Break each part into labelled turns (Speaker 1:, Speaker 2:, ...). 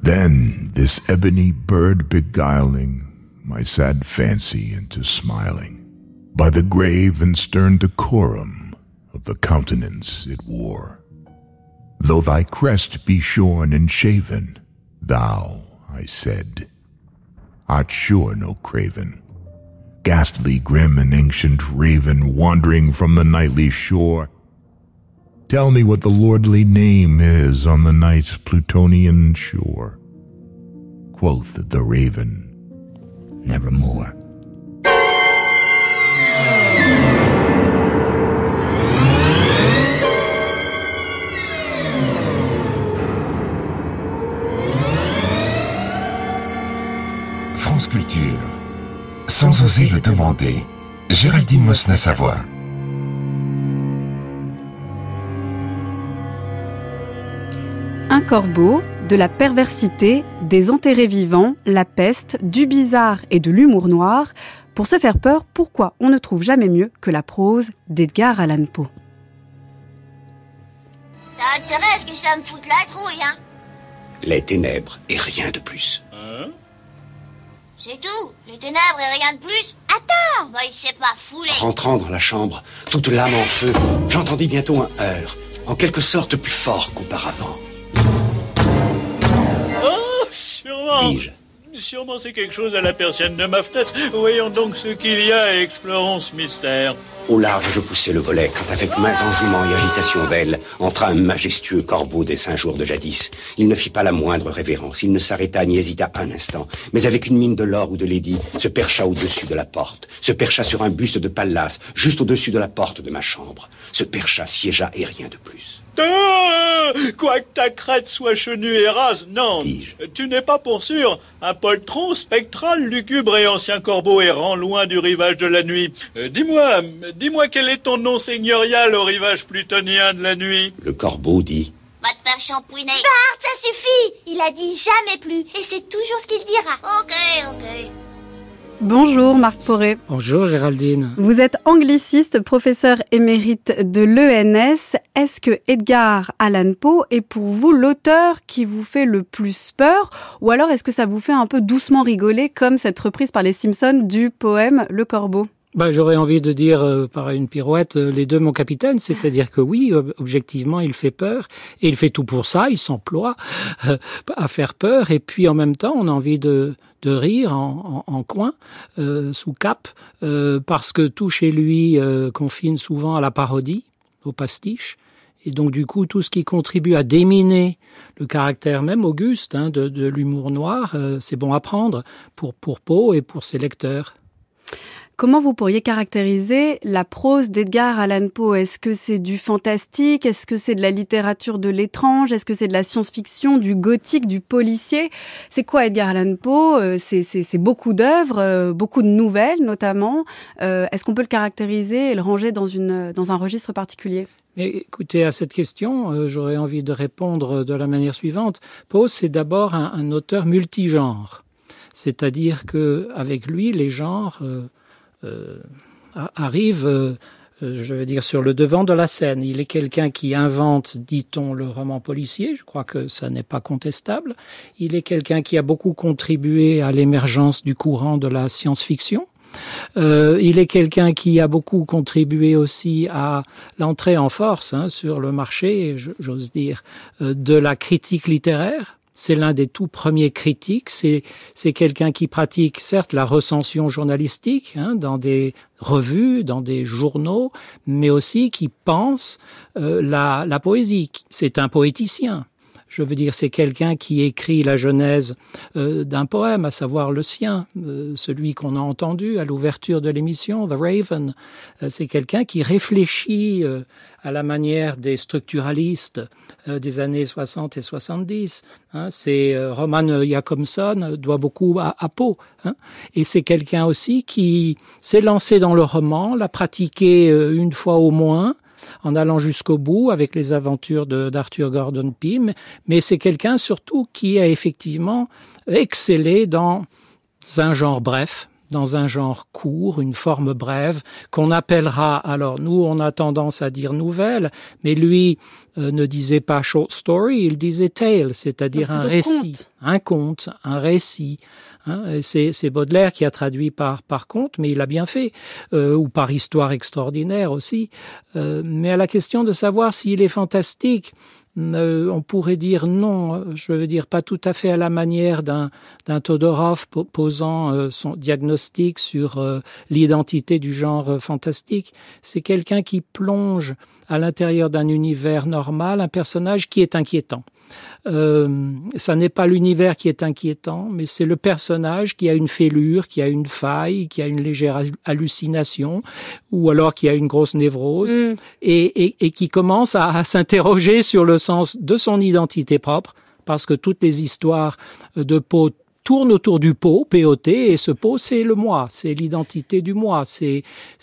Speaker 1: Then this ebony bird beguiling my sad fancy into smiling, by the grave and stern decorum of the countenance it wore. Though thy crest be shorn and shaven, thou, I said, art sure no craven, ghastly, grim, and ancient raven wandering from the nightly shore. Tell me what the lordly name is on the night's Plutonian shore. Quoth the raven, nevermore.
Speaker 2: France Culture. Sans oser le demander, Géraldine Mosna-Savoie.
Speaker 3: Un corbeau, de la perversité, des enterrés vivants, la peste, du bizarre et de l'humour noir. Pour se faire peur, pourquoi on ne trouve jamais mieux que la prose d'Edgar Allan Poe?
Speaker 4: T'as intérêt à ce que ça me foute la trouille, hein?
Speaker 5: Les ténèbres et rien de plus.
Speaker 4: C'est tout? Les ténèbres et rien de plus? Attends! Bah, il s'est pas foulé.
Speaker 5: Rentrant dans la chambre, toute l'âme en feu, j'entendis bientôt un heurt, en quelque sorte plus fort qu'auparavant.
Speaker 6: Oh, sûrement.
Speaker 5: Dis-je.
Speaker 6: Sûrement c'est quelque chose à la persienne de ma fenêtre. Voyons donc ce qu'il y a et explorons ce mystère.
Speaker 5: Au large, je poussai le volet, quand avec mains enjouement et agitation d'ailes, entra un majestueux corbeau des 5 jours de jadis. Il ne fit pas la moindre révérence, il ne s'arrêta ni hésita un instant, mais avec une mine de l'or ou de lady, se percha au-dessus de la porte, se percha sur un buste de Pallas, juste au-dessus de la porte de ma chambre, se percha, siégea et rien de plus.
Speaker 6: Quoique ta crête soit chenue et rase, non,
Speaker 5: Dis-je.
Speaker 6: tu n'es pas pour sûr un poltron spectral, lugubre et ancien corbeau errant loin du rivage de la nuit. Dis-moi quel est ton nom seigneurial au rivage plutonien de la nuit?
Speaker 5: Le corbeau dit...
Speaker 4: Va te faire shampouiner.
Speaker 7: Bart, ça suffit! Il a dit jamais plus, et c'est toujours ce qu'il dira.
Speaker 4: Ok.
Speaker 3: Bonjour Marc Poré.
Speaker 8: Bonjour Géraldine.
Speaker 3: Vous êtes angliciste, professeur émérite de l'ENS. Est-ce que Edgar Allan Poe est pour vous l'auteur qui vous fait le plus peur? Ou alors est-ce que ça vous fait un peu doucement rigoler comme cette reprise par les Simpsons du poème Le Corbeau?
Speaker 8: J'aurais envie de dire par une pirouette, les deux mon capitaine, c'est-à-dire que oui, objectivement, il fait peur et il fait tout pour ça, il s'emploie à faire peur et puis en même temps, on a envie de rire en coin, sous cape, parce que tout chez lui confine souvent à la parodie, au pastiche. Et donc du coup, tout ce qui contribue à déminer le caractère même auguste de l'humour noir, c'est bon à prendre pour Poe et pour ses lecteurs.
Speaker 3: Comment vous pourriez caractériser la prose d'Edgar Allan Poe? Est-ce que c'est du fantastique? Est-ce que c'est de la littérature de l'étrange? Est-ce que c'est de la science-fiction, du gothique, du policier? C'est quoi Edgar Allan Poe? C'est beaucoup d'œuvres, beaucoup de nouvelles notamment. Est-ce qu'on peut le caractériser et le ranger dans un registre particulier?
Speaker 8: Mais écoutez, à cette question, j'aurais envie de répondre de la manière suivante. Poe, c'est d'abord un auteur multigenre. C'est-à-dire qu'avec lui, les genres... arrive, je veux dire, sur le devant de la scène. Il est quelqu'un qui invente, dit-on, le roman policier. Je crois que ça n'est pas contestable. Il est quelqu'un qui a beaucoup contribué à l'émergence du courant de la science-fiction. Il est quelqu'un qui a beaucoup contribué aussi à l'entrée en force sur le marché, j'ose dire, de la critique littéraire. C'est l'un des tout premiers critiques. C'est quelqu'un qui pratique, certes, la recension journalistique dans des revues, dans des journaux, mais aussi qui pense la poésie. C'est un poéticien. Je veux dire, c'est quelqu'un qui écrit la genèse d'un poème, à savoir le sien, celui qu'on a entendu à l'ouverture de l'émission, The Raven. C'est quelqu'un qui réfléchit à la manière des structuralistes des années 60 et 70. Roman Jakobson doit beaucoup à Poe. Et c'est quelqu'un aussi qui s'est lancé dans le roman, l'a pratiqué une fois au moins, en allant jusqu'au bout avec les aventures d'Arthur Gordon Pym, mais c'est quelqu'un surtout qui a effectivement excellé dans un genre bref, dans un genre court, une forme brève, qu'on appellera, alors nous on a tendance à dire nouvelle, mais lui ne disait pas short story, il disait tale, c'est-à-dire un récit, un conte, un récit. C'est Baudelaire qui a traduit par conte, mais il a bien fait, ou par histoire extraordinaire aussi. Mais à la question de savoir s'il est fantastique, on pourrait dire non, je veux dire pas tout à fait à la manière d'un Todorov posant son diagnostic sur l'identité du genre fantastique. C'est quelqu'un qui plonge à l'intérieur d'un univers normal, un personnage qui est inquiétant. Ça n'est pas l'univers qui est inquiétant, mais c'est le personnage qui a une fêlure, qui a une faille, qui a une légère hallucination, ou alors qui a une grosse névrose, et qui commence à s'interroger sur le sens de son identité propre, parce que toutes les histoires de Poe tourne autour du pot, P-O-T, et ce pot, c'est le moi, c'est l'identité du moi, c'est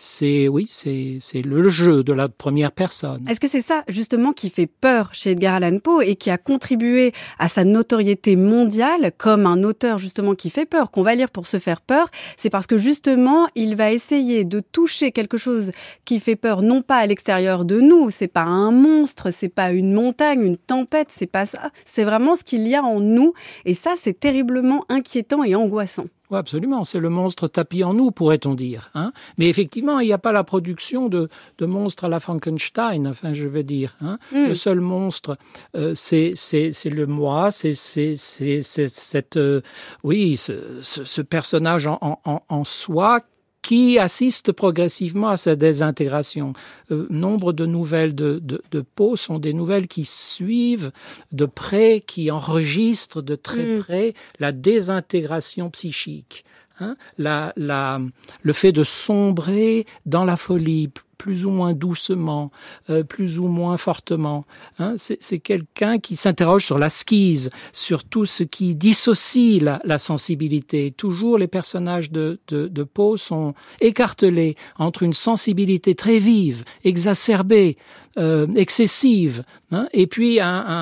Speaker 8: le jeu de la première personne.
Speaker 3: Est-ce que c'est ça, justement, qui fait peur chez Edgar Allan Poe et qui a contribué à sa notoriété mondiale comme un auteur, justement, qui fait peur, qu'on va lire pour se faire peur? C'est parce que, justement, il va essayer de toucher quelque chose qui fait peur, non pas à l'extérieur de nous, c'est pas un monstre, c'est pas une montagne, une tempête, c'est pas ça, c'est vraiment ce qu'il y a en nous, et ça, c'est terriblement inquiétant et angoissant.
Speaker 8: Oui, absolument. C'est le monstre tapi en nous, pourrait-on dire. Mais effectivement, il n'y a pas la production de monstres à la Frankenstein, enfin, je veux dire. Le seul monstre, c'est le moi, c'est cette, ce personnage en soi qui assiste progressivement à sa désintégration. Nombre de nouvelles de Poe sont des nouvelles qui suivent de près, qui enregistrent de très près la désintégration psychique. Le fait de sombrer dans la folie, plus ou moins doucement, plus ou moins fortement. C'est quelqu'un qui s'interroge sur la schise, sur tout ce qui dissocie la sensibilité. Toujours les personnages de Poe sont écartelés entre une sensibilité très vive, exacerbée, excessive, et puis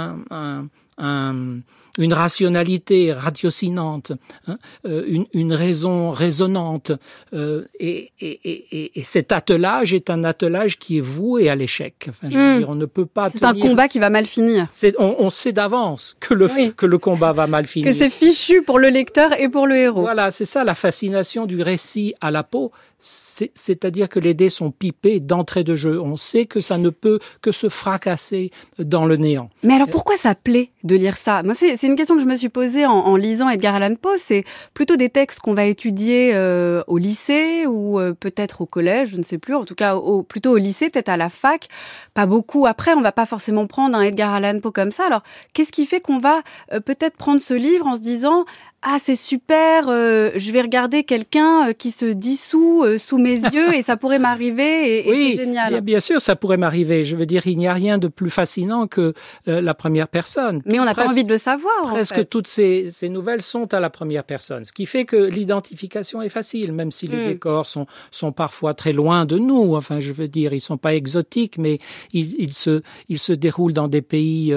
Speaker 8: une rationalité ratiocinante, une raison résonante, et cet attelage est un attelage qui est voué à l'échec. Enfin, je veux dire, on ne peut pas.
Speaker 3: C'est un combat qui va mal finir.
Speaker 8: On sait d'avance que le combat va mal finir.
Speaker 3: Que c'est fichu pour le lecteur et pour le héros.
Speaker 8: Voilà, c'est ça la fascination du récit à la Poe. C'est-à-dire que les dés sont pipés d'entrée de jeu. On sait que ça ne peut que se fracasser dans le néant.
Speaker 3: Mais alors pourquoi ça plaît de lire ça? Moi, c'est une question que je me suis posée en lisant Edgar Allan Poe. C'est plutôt des textes qu'on va étudier au lycée ou peut-être au collège, je ne sais plus. En tout cas, plutôt au lycée, peut-être à la fac. Pas beaucoup. Après, on va pas forcément prendre un Edgar Allan Poe comme ça. Alors, qu'est-ce qui fait qu'on va peut-être prendre ce livre en se disant « Ah, c'est super, je vais regarder quelqu'un qui se dissout sous mes yeux et ça pourrait m'arriver et c'est génial. »
Speaker 8: Bien sûr, ça pourrait m'arriver. Je veux dire, il n'y a rien de plus fascinant que la première personne.
Speaker 3: Mais on n'a pas envie de le savoir,
Speaker 8: presque
Speaker 3: en fait.
Speaker 8: Toutes ces nouvelles sont à la première personne. Ce qui fait que l'identification est facile, même si les décors sont parfois très loin de nous. Enfin, je veux dire, ils sont pas exotiques, mais ils se déroulent dans des pays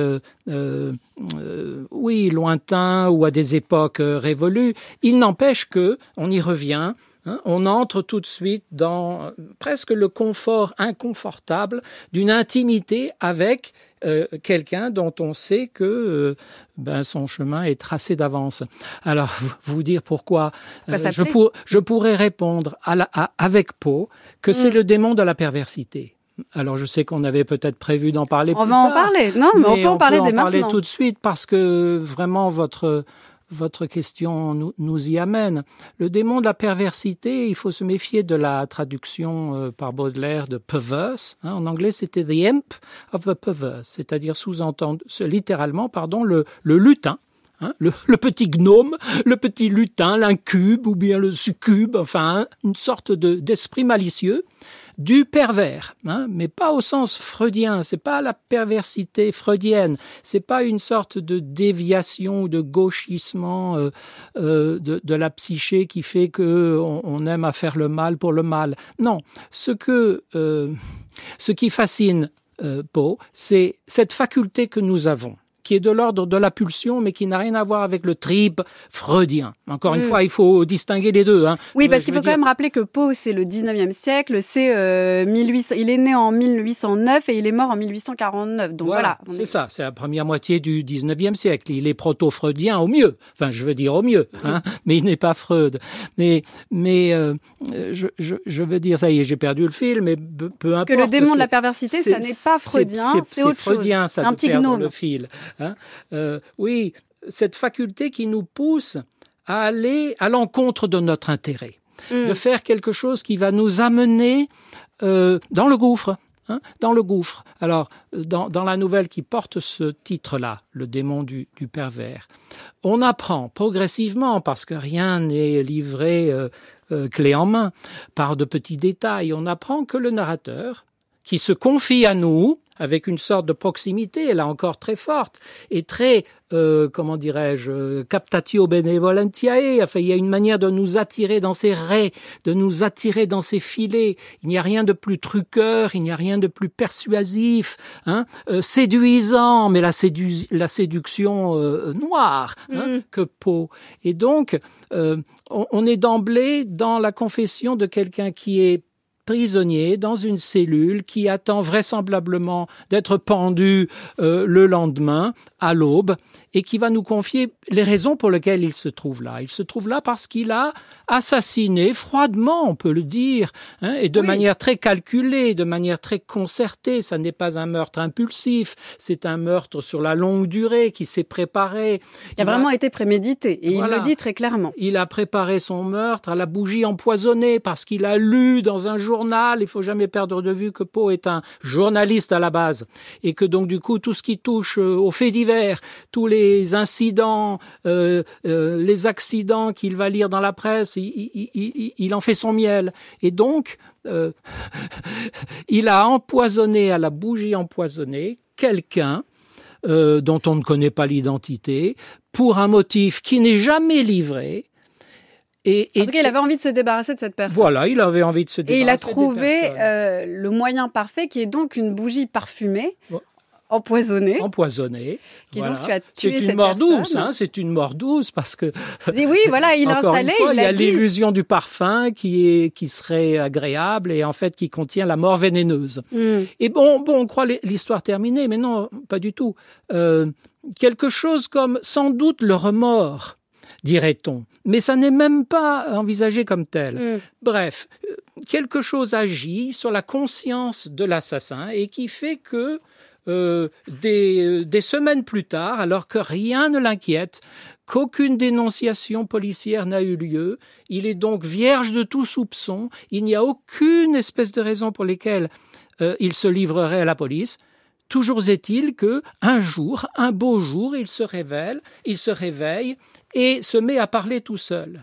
Speaker 8: lointains ou à des époques révolues. Il n'empêche que on y revient. On entre tout de suite dans presque le confort inconfortable d'une intimité avec quelqu'un dont on sait que son chemin est tracé d'avance. Alors, vous dire pourquoi je pourrais répondre avec Poe que c'est le démon de la perversité. Alors, je sais qu'on avait peut-être prévu d'en parler plus tard.
Speaker 3: On va en parler. Non, mais on peut en parler dès maintenant. On peut en parler
Speaker 8: tout de suite parce que vraiment votre question nous y amène. Le démon de la perversité, il faut se méfier de la traduction par Baudelaire de perverse. En anglais, c'était the imp of the perverse, c'est-à-dire littéralement, le lutin. Le petit gnome, le petit lutin, l'incube ou bien le succube, enfin, une sorte d'esprit malicieux du pervers, mais pas au sens freudien, c'est pas la perversité freudienne, c'est pas une sorte de déviation ou de gauchissement de la psyché qui fait que on aime à faire le mal pour le mal. Non, ce qui fascine Poe, c'est cette faculté que nous avons, qui est de l'ordre de la pulsion, mais qui n'a rien à voir avec le trip freudien. Encore une fois, il faut distinguer les deux. Hein.
Speaker 3: Oui, parce qu'il faut quand même rappeler que Poe, c'est le 19e siècle, c'est 1800. Il est né en 1809 et il est mort en 1849. Donc voilà.
Speaker 8: C'est ça, c'est la première moitié du 19e siècle. Il est proto-freudien au mieux. Enfin, je veux dire au mieux, hein, mais il n'est pas Freud. Mais je veux dire, ça y est, j'ai perdu le fil, mais peu importe.
Speaker 3: Que le démon de la perversité, ça n'est pas freudien, c'est autre
Speaker 8: freudien,
Speaker 3: chose.
Speaker 8: Ça
Speaker 3: c'est un petit gnome.
Speaker 8: Le fil. Hein. Oui, cette faculté qui nous pousse à aller à l'encontre de notre intérêt, de faire quelque chose qui va nous amener dans le gouffre. Hein, dans le gouffre. Alors, dans la nouvelle qui porte ce titre-là, Le démon du pervers, on apprend progressivement, parce que rien n'est livré clé en main, par de petits détails, on apprend que le narrateur, qui se confie à nous, avec une sorte de proximité, là encore très forte, et très, comment dirais-je, captatio benevolentiae, enfin, il y a une manière de nous attirer dans ses raies, de nous attirer dans ses filets. Il n'y a rien de plus truqueur, il n'y a rien de plus persuasif, hein, séduisant, mais la séduction noire, hein, que Poe. Et donc, on est d'emblée dans la confession de quelqu'un qui est prisonnier dans une cellule qui attend vraisemblablement d'être pendu le lendemain à l'aube et qui va nous confier les raisons pour lesquelles il se trouve là. Il se trouve là parce qu'il a assassiné froidement, on peut le dire, hein, et de manière très calculée, de manière très concertée. Ça n'est pas un meurtre impulsif, c'est un meurtre sur la longue durée qui s'est préparé.
Speaker 3: Il a vraiment été prémédité et voilà. Il le dit très clairement.
Speaker 8: Il a préparé son meurtre à la bougie empoisonnée parce qu'il a lu dans un journal. Il faut jamais perdre de vue que Poe est un journaliste à la base et que donc du coup tout ce qui touche aux faits divers, tous les incidents, les accidents qu'il va lire dans la presse, il en fait son miel. Et donc, il a empoisonné à la bougie empoisonnée quelqu'un dont on ne connaît pas l'identité pour un motif qui n'est jamais livré.
Speaker 3: En tout cas, il avait envie de se débarrasser de cette personne.
Speaker 8: Voilà, il avait envie de se débarrasser.
Speaker 3: Et il a trouvé le moyen parfait, qui est donc une bougie parfumée. Ouais. Empoisonnée.
Speaker 8: Qui
Speaker 3: voilà. Donc tu as tué cette
Speaker 8: C'est une mort
Speaker 3: personne.
Speaker 8: douce, hein. C'est une mort douce parce que.
Speaker 3: Oui, voilà, il l'a installé.
Speaker 8: Il y a l'illusion du parfum qui serait agréable et en fait qui contient la mort vénéneuse. Et bon, on croit l'histoire terminée, mais non, pas du tout. Quelque chose comme sans doute le remords, dirait-on. Mais ça n'est même pas envisagé comme tel. Bref, quelque chose agit sur la conscience de l'assassin et qui fait que des semaines plus tard, alors que rien ne l'inquiète, qu'aucune dénonciation policière n'a eu lieu, il est donc vierge de tout soupçon, il n'y a aucune espèce de raison pour lesquelles il se livrerait à la police. Toujours est-il que un jour, un beau jour, il se réveille et se met à parler tout seul.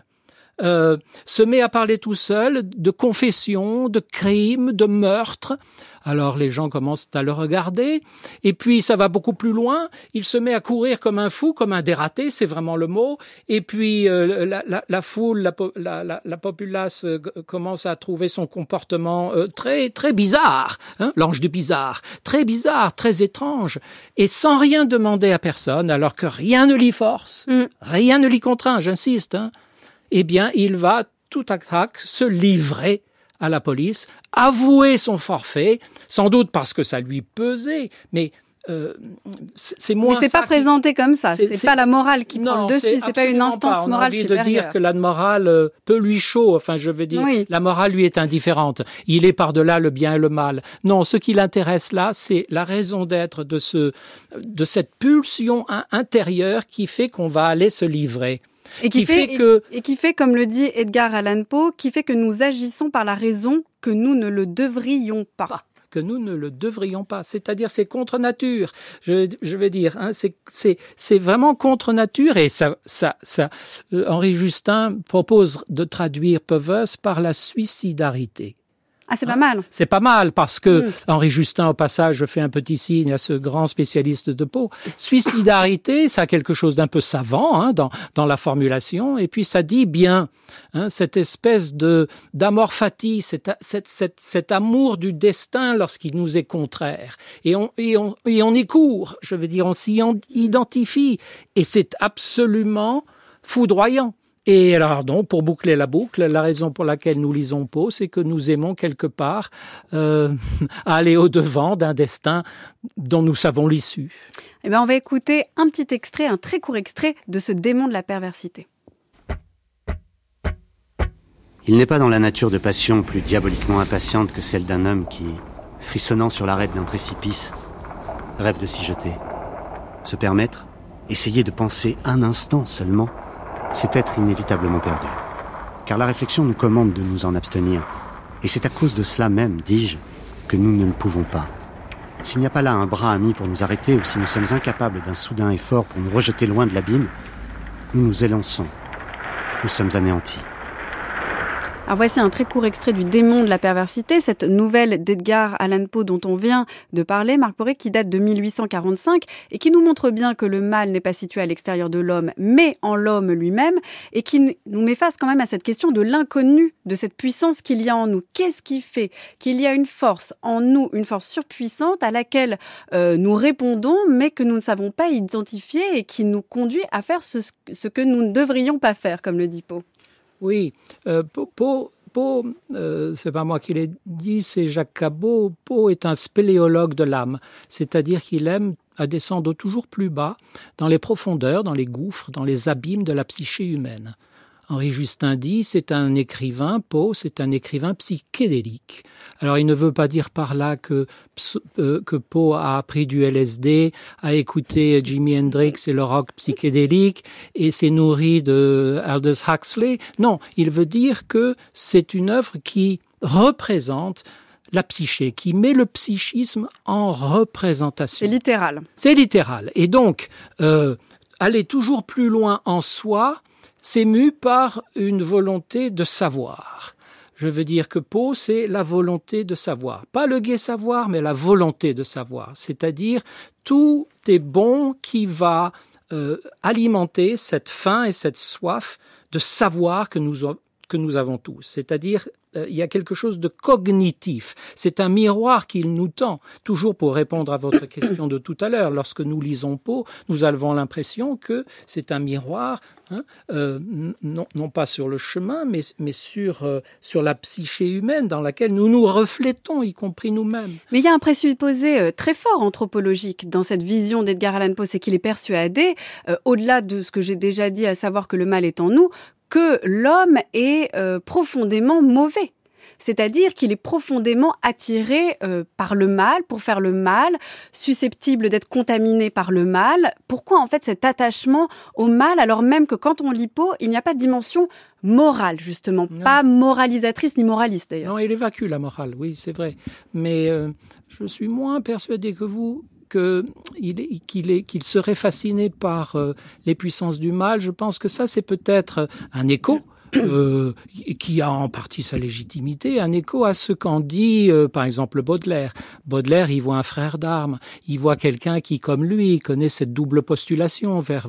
Speaker 8: De confessions, de crimes, de meurtres. Alors les gens commencent à le regarder, et puis ça va beaucoup plus loin, il se met à courir comme un fou, comme un dératé, c'est vraiment le mot, et puis la foule, la populace commence à trouver son comportement très, très bizarre, hein, l'ange du bizarre, très étrange, et sans rien demander à personne, alors que rien ne l'y force, rien ne l'y contraint, j'insiste, hein, eh bien il va tout à tac se livrer à la police, avouer son forfait, sans doute parce que ça lui pesait, mais c'est moins.
Speaker 3: Mais c'est pas présenté comme ça. C'est pas la morale qui prend le dessus. C'est pas une instance morale supérieure.
Speaker 8: On a envie de dire que la morale peut lui chaud. Enfin, je veux dire, la morale lui est indifférente. Il est par-delà le bien et le mal. Non, ce qui l'intéresse là, c'est la raison d'être de cette pulsion intérieure qui fait qu'on va aller se livrer.
Speaker 3: Et qui fait, comme le dit Edgar Allan Poe, qui fait que nous agissons par la raison que nous ne le devrions pas.
Speaker 8: Que nous ne le devrions pas. C'est-à-dire, c'est contre nature. Je vais dire, hein, c'est vraiment contre nature. Et ça, Henri Justin propose de traduire Peuveuse par la suicidarité.
Speaker 3: Ah, c'est pas mal.
Speaker 8: C'est pas mal parce que Henri Justin, au passage, je fais un petit signe à ce grand spécialiste de Poe. Suicidarité, ça a quelque chose d'un peu savant dans la formulation, et puis ça dit bien cette espèce d'amor fati, cet amour du destin lorsqu'il nous est contraire. Et on y court, je veux dire, on s'y identifie, et c'est absolument foudroyant. Et alors donc, pour boucler la boucle, la raison pour laquelle nous lisons Poe, c'est que nous aimons quelque part aller au-devant d'un destin dont nous savons l'issue.
Speaker 3: Eh bien, on va écouter un petit extrait, un très court extrait de ce démon de la perversité.
Speaker 9: Il n'est pas dans la nature de passion plus diaboliquement impatiente que celle d'un homme qui, frissonnant sur l'arête d'un précipice, rêve de s'y jeter. Se permettre, essayer de penser un instant seulement, c'est être inévitablement perdu. Car la réflexion nous commande de nous en abstenir. Et c'est à cause de cela même, dis-je, que nous ne le pouvons pas. S'il n'y a pas là un bras ami pour nous arrêter, ou si nous sommes incapables d'un soudain effort pour nous rejeter loin de l'abîme, nous nous élançons. Nous sommes anéantis.
Speaker 3: Alors voici un très court extrait du Démon de la perversité, cette nouvelle d'Edgar Allan Poe dont on vient de parler, Marc Poré, qui date de 1845 et qui nous montre bien que le mal n'est pas situé à l'extérieur de l'homme, mais en l'homme lui-même, et qui nous met face quand même à cette question de l'inconnu, de cette puissance qu'il y a en nous. Qu'est-ce qui fait qu'il y a une force en nous, une force surpuissante à laquelle nous répondons, mais que nous ne savons pas identifier et qui nous conduit à faire ce que nous ne devrions pas faire, comme le dit Poe.
Speaker 8: Oui, Poe, c'est pas moi qui l'ai dit, c'est Jacques Cabot. Poe est un spéléologue de l'âme, c'est-à-dire qu'il aime à descendre toujours plus bas, dans les profondeurs, dans les gouffres, dans les abîmes de la psyché humaine. Henri Justin dit, c'est un écrivain, Poe, c'est un écrivain psychédélique. Alors il ne veut pas dire par là que Poe a pris du LSD, a écouté Jimi Hendrix et le rock psychédélique et s'est nourri de Aldous Huxley. Non, il veut dire que c'est une œuvre qui représente la psyché, qui met le psychisme en représentation.
Speaker 3: C'est littéral.
Speaker 8: C'est littéral. Et donc, aller toujours plus loin en soi, c'est mu par une volonté de savoir. Je veux dire que Poe, c'est la volonté de savoir. Pas le gai savoir, mais la volonté de savoir. C'est-à-dire, tout est bon qui va alimenter cette faim et cette soif de savoir que nous avons tous. C'est-à-dire, il y a quelque chose de cognitif. C'est un miroir qu'il nous tend. Toujours pour répondre à votre question de tout à l'heure, lorsque nous lisons Poe, nous avons l'impression que c'est un miroir, non pas sur le chemin, mais sur la psyché humaine dans laquelle nous nous reflétons, y compris nous-mêmes.
Speaker 3: Mais il y a un présupposé très fort anthropologique dans cette vision d'Edgar Allan Poe, c'est qu'il est persuadé, au-delà de ce que j'ai déjà dit, à savoir que le mal est en nous, que l'homme est profondément mauvais. C'est-à-dire qu'il est profondément attiré par le mal, pour faire le mal, susceptible d'être contaminé par le mal. Pourquoi en fait cet attachement au mal, alors même que quand on lit Poe, il n'y a pas de dimension morale, justement, non. Pas moralisatrice ni moraliste d'ailleurs.
Speaker 8: Non, il évacue la morale, oui, c'est vrai. Mais je suis moins persuadé que vous qu'il serait fasciné par les puissances du mal. Je pense que ça, c'est peut-être un écho qui a en partie sa légitimité, un écho à ce qu'en dit, par exemple, Baudelaire. Baudelaire, il voit un frère d'armes, il voit quelqu'un qui, comme lui, connaît cette double postulation vers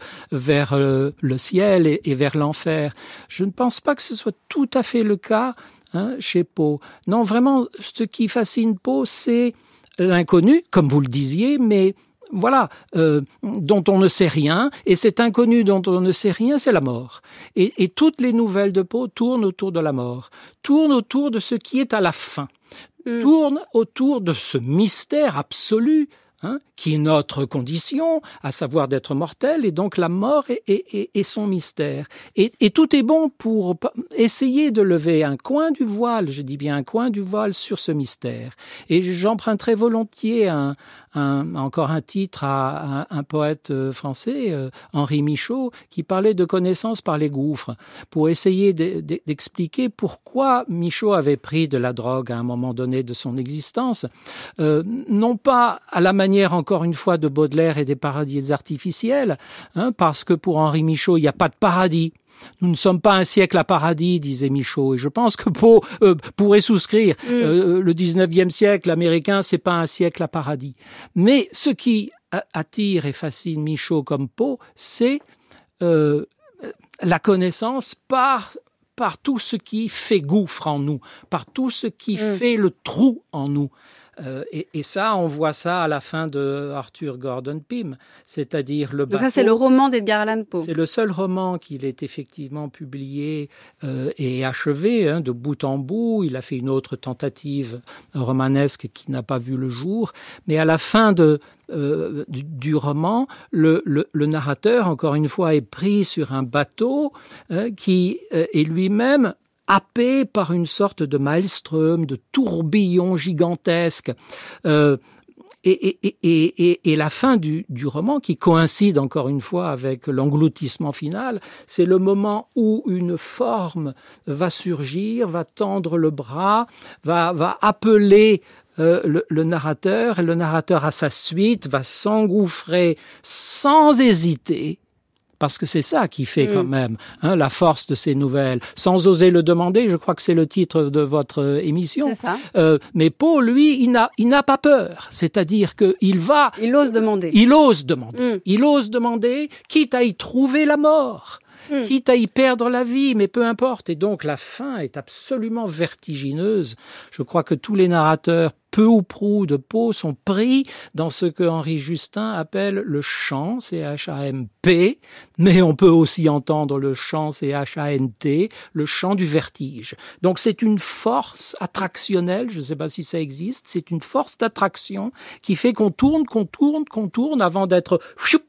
Speaker 8: le ciel et vers l'enfer. Je ne pense pas que ce soit tout à fait le cas chez Poe. Non, vraiment, ce qui fascine Poe, c'est l'inconnu, comme vous le disiez, mais voilà, dont on ne sait rien, et cet inconnu dont on ne sait rien, c'est la mort. Et toutes les nouvelles de Poe tournent autour de la mort, tournent autour de ce qui est à la fin, tournent autour de ce mystère absolu, qui est notre condition, à savoir d'être mortel, et donc la mort est son mystère. Et tout est bon pour essayer de lever un coin du voile, je dis bien un coin du voile sur ce mystère. Et j'emprunterai volontiers encore un titre à un poète français, Henri Michaud, qui parlait de connaissance par les gouffres, pour essayer d'expliquer pourquoi Michaud avait pris de la drogue à un moment donné de son existence, non pas à la manière manière, encore une fois, de Baudelaire et des paradis artificiels, parce que pour Henri Michaud, il n'y a pas de paradis. Nous ne sommes pas un siècle à paradis, disait Michaud, et je pense que Poe pourrait souscrire. Le 19e siècle américain, c'est pas un siècle à paradis. Mais ce qui attire et fascine Michaud comme Poe, c'est la connaissance par tout ce qui fait gouffre en nous, par tout ce qui fait le trou en nous. Et ça, on voit ça à la fin de Arthur Gordon Pym, c'est-à-dire le bateau.
Speaker 3: Donc ça, c'est le roman d'Edgar Allan Poe.
Speaker 8: C'est le seul roman qu'il ait effectivement publié et achevé de bout en bout. Il a fait une autre tentative romanesque qui n'a pas vu le jour. Mais à la fin du roman, le narrateur, encore une fois, est pris sur un bateau qui est lui-même happé par une sorte de maelstrom, de tourbillon gigantesque. Et la fin du roman, qui coïncide encore une fois avec l'engloutissement final, c'est le moment où une forme va surgir, va tendre le bras, va appeler le narrateur, et le narrateur à sa suite va s'engouffrer sans hésiter. Parce que c'est ça qui fait quand même la force de ces nouvelles. Sans oser le demander, je crois que c'est le titre de votre émission.
Speaker 3: C'est ça.
Speaker 8: Mais Poe, lui, il n'a pas peur. C'est-à-dire qu'il
Speaker 3: ose demander.
Speaker 8: Il ose demander. Il ose demander, quitte à y trouver la mort. Quitte à y perdre la vie, mais peu importe. Et donc la fin est absolument vertigineuse. Je crois que tous les narrateurs, peu ou prou de Poe, sont pris dans ce que Henri Justin appelle le chant, C-H-A-M-P, mais on peut aussi entendre le chant, C-H-A-N-T, le chant du vertige. Donc c'est une force attractionnelle, je ne sais pas si ça existe, c'est une force d'attraction qui fait qu'on tourne avant d'être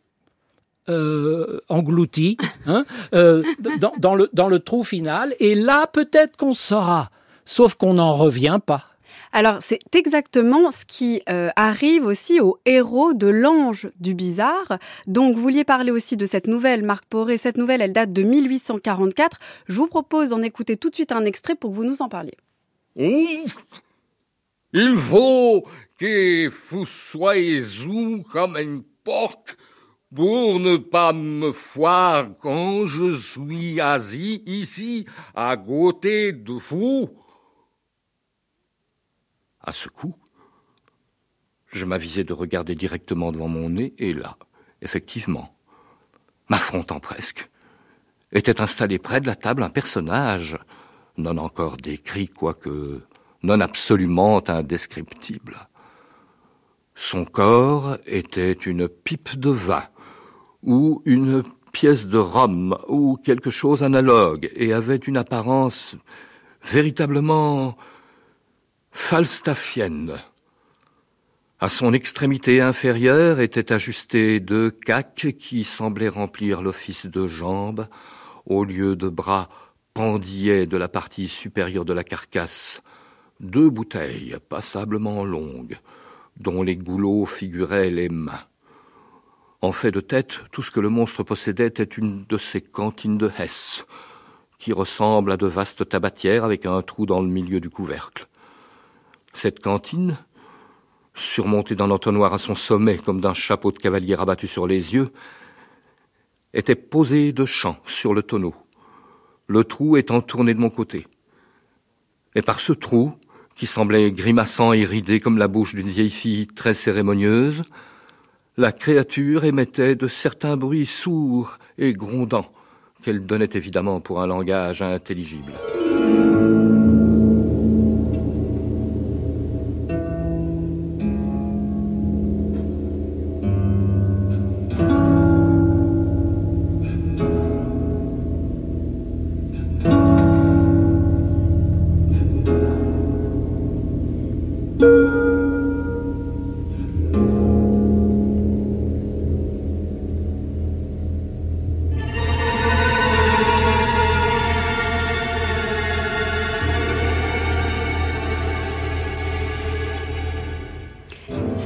Speaker 8: englouti dans le trou final, et là peut-être qu'on saura, sauf qu'on n'en revient pas.
Speaker 3: Alors c'est exactement ce qui arrive aussi au héros de L'Ange du Bizarre. Donc vous vouliez parler aussi de cette nouvelle, Marc Poré. Cette nouvelle, elle date de 1844. Je vous propose d'en écouter tout de suite un extrait pour que vous nous en parliez.
Speaker 10: Il faut que vous soyez où comme une porte pour ne pas me voir quand je suis assis ici, à côté de vous. À ce coup, je m'avisai de regarder directement devant mon nez, et là, effectivement, m'affrontant presque, était installé près de la table un personnage, non encore décrit, quoique non absolument indescriptible. Son corps était une pipe de vin, ou une pièce de rhum, ou quelque chose analogue, et avait une apparence véritablement falstaffienne. À son extrémité inférieure étaient ajustés 2 caques qui semblaient remplir l'office de jambes. Au lieu de bras, pendillaient de la partie supérieure de la carcasse 2 bouteilles passablement longues, dont les goulots figuraient les mains. En fait de tête, tout ce que le monstre possédait était une de ces cantines de Hesse, qui ressemblent à de vastes tabatières avec un trou dans le milieu du couvercle. Cette cantine, surmontée d'un entonnoir à son sommet comme d'un chapeau de cavalier rabattu sur les yeux, était posée de champ sur le tonneau, le trou étant tourné de mon côté. Et par ce trou, qui semblait grimaçant et ridé comme la bouche d'une vieille fille très cérémonieuse, la créature émettait de certains bruits sourds et grondants, qu'elle donnait évidemment pour un langage intelligible.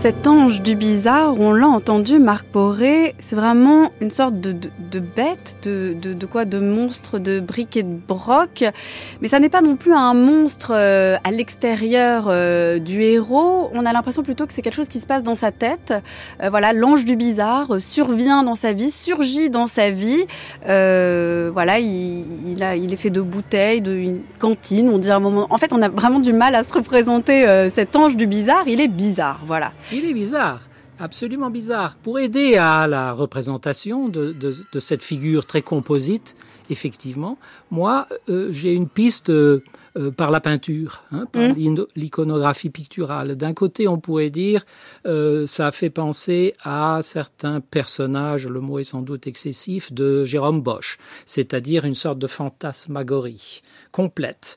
Speaker 3: Cet ange du bizarre, on l'a entendu, Marc Poré, c'est vraiment une sorte de bête, de monstre de bric et de broc. Mais ça n'est pas non plus un monstre à l'extérieur du héros. On a l'impression plutôt que c'est quelque chose qui se passe dans sa tête. Voilà, l'ange du bizarre survient dans sa vie, surgit dans sa vie. Voilà, il est fait de bouteilles, d'une cantine. On dit à un moment. En fait, on a vraiment du mal à se représenter cet ange du bizarre. Il est bizarre, voilà.
Speaker 8: Il est bizarre, absolument bizarre. Pour aider à la représentation de cette figure très composite, effectivement, moi, j'ai une piste par la peinture, par l'iconographie picturale. D'un côté, on pourrait dire, ça fait penser à certains personnages, le mot est sans doute excessif, de Jérôme Bosch, c'est-à-dire une sorte de fantasmagorie complète,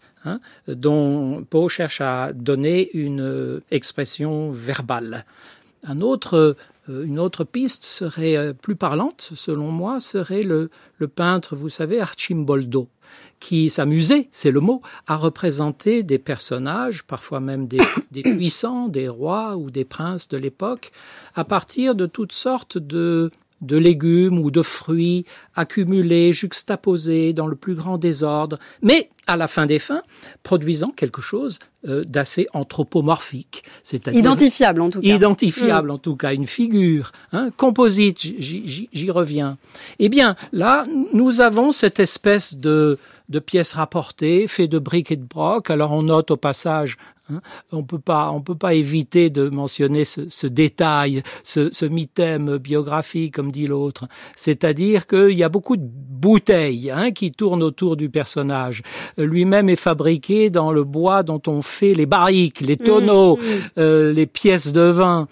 Speaker 8: dont Poe cherche à donner une expression verbale. Une autre piste serait plus parlante, selon moi, serait le peintre, vous savez, Arcimboldo, qui s'amusait, c'est le mot, à représenter des personnages, parfois même des puissants, des rois ou des princes de l'époque, à partir de toutes sortes de légumes ou de fruits accumulés, juxtaposés dans le plus grand désordre, mais à la fin des fins, produisant quelque chose d'assez anthropomorphique. C'est-à-dire
Speaker 3: identifiable en tout cas.
Speaker 8: Identifiable en tout cas, une figure, composite, j'y reviens. Eh bien, là, nous avons cette espèce de pièces rapportées, fait de bric et de broc. Alors on note au passage, on peut pas éviter de mentionner ce détail, ce mythème biographique, comme dit l'autre. C'est-à-dire qu'il y a beaucoup de bouteilles qui tournent autour du personnage. Lui-même est fabriqué dans le bois dont on fait les barriques, les tonneaux, les pièces de vin.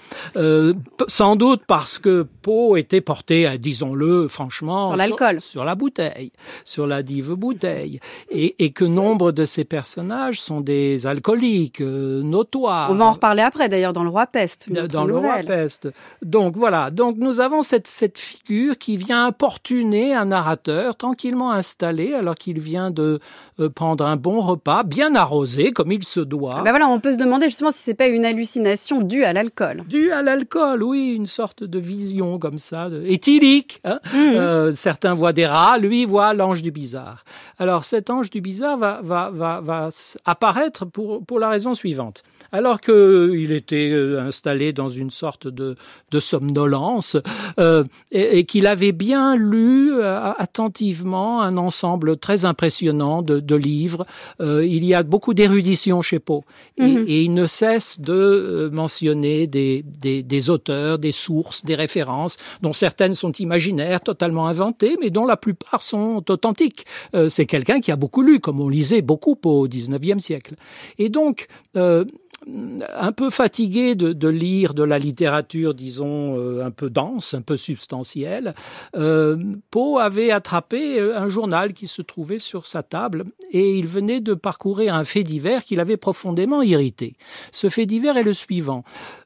Speaker 8: Sans doute parce que Poe était porté, disons-le franchement,
Speaker 3: sur l'alcool,
Speaker 8: sur la bouteille, sur la dive bouteille, et que nombre de ces personnages sont des alcooliques notoires.
Speaker 3: On va en reparler après d'ailleurs dans Le Roi Peste.
Speaker 8: Dans Le Roi Peste. Donc voilà, donc nous avons cette figure qui vient importuner un narrateur tranquillement installé alors qu'il vient de prendre un bon repas, bien arrosé comme il se doit.
Speaker 3: Ben voilà, on peut se demander justement si c'est pas une hallucination due à l'alcool.
Speaker 8: Due à l'alcool, oui, une sorte de vision comme ça, éthylique. Certains voient des rats, lui voit l'ange du bizarre. Alors cet ange du bizarre va apparaître pour la raison suivante. Alors qu'il était installé dans une sorte de somnolence et qu'il avait bien lu attentivement un ensemble très impressionnant de livres. Il y a beaucoup d'érudition chez Poe et il ne cesse de mentionner des auteurs, des sources, des références dont certaines sont imaginaires, totalement inventées, mais dont la plupart sont authentiques. C'est quelqu'un qui a beaucoup lu, comme on lisait beaucoup au XIXe siècle. Et donc, un peu fatigué de lire de la littérature, disons, un peu dense, un peu substantielle, Poe avait attrapé un journal qui se trouvait sur sa table et il venait de parcourir un fait divers qui l'avait profondément irrité. Ce fait divers est le suivant.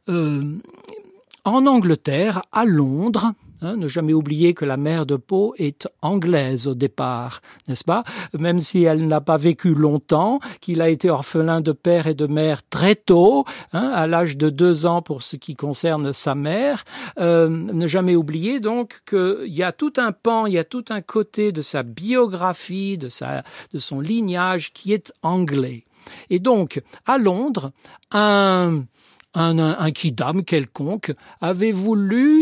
Speaker 8: En Angleterre, à Londres, ne jamais oublier que la mère de Poe est anglaise au départ, n'est-ce pas? Même si elle n'a pas vécu longtemps, qu'il a été orphelin de père et de mère très tôt, à l'âge de 2 ans pour ce qui concerne sa mère. Ne jamais oublier donc qu'il y a tout un pan, il y a tout un côté de sa biographie, de son lignage qui est anglais. Et donc, à Londres, un quidam quelconque avait voulu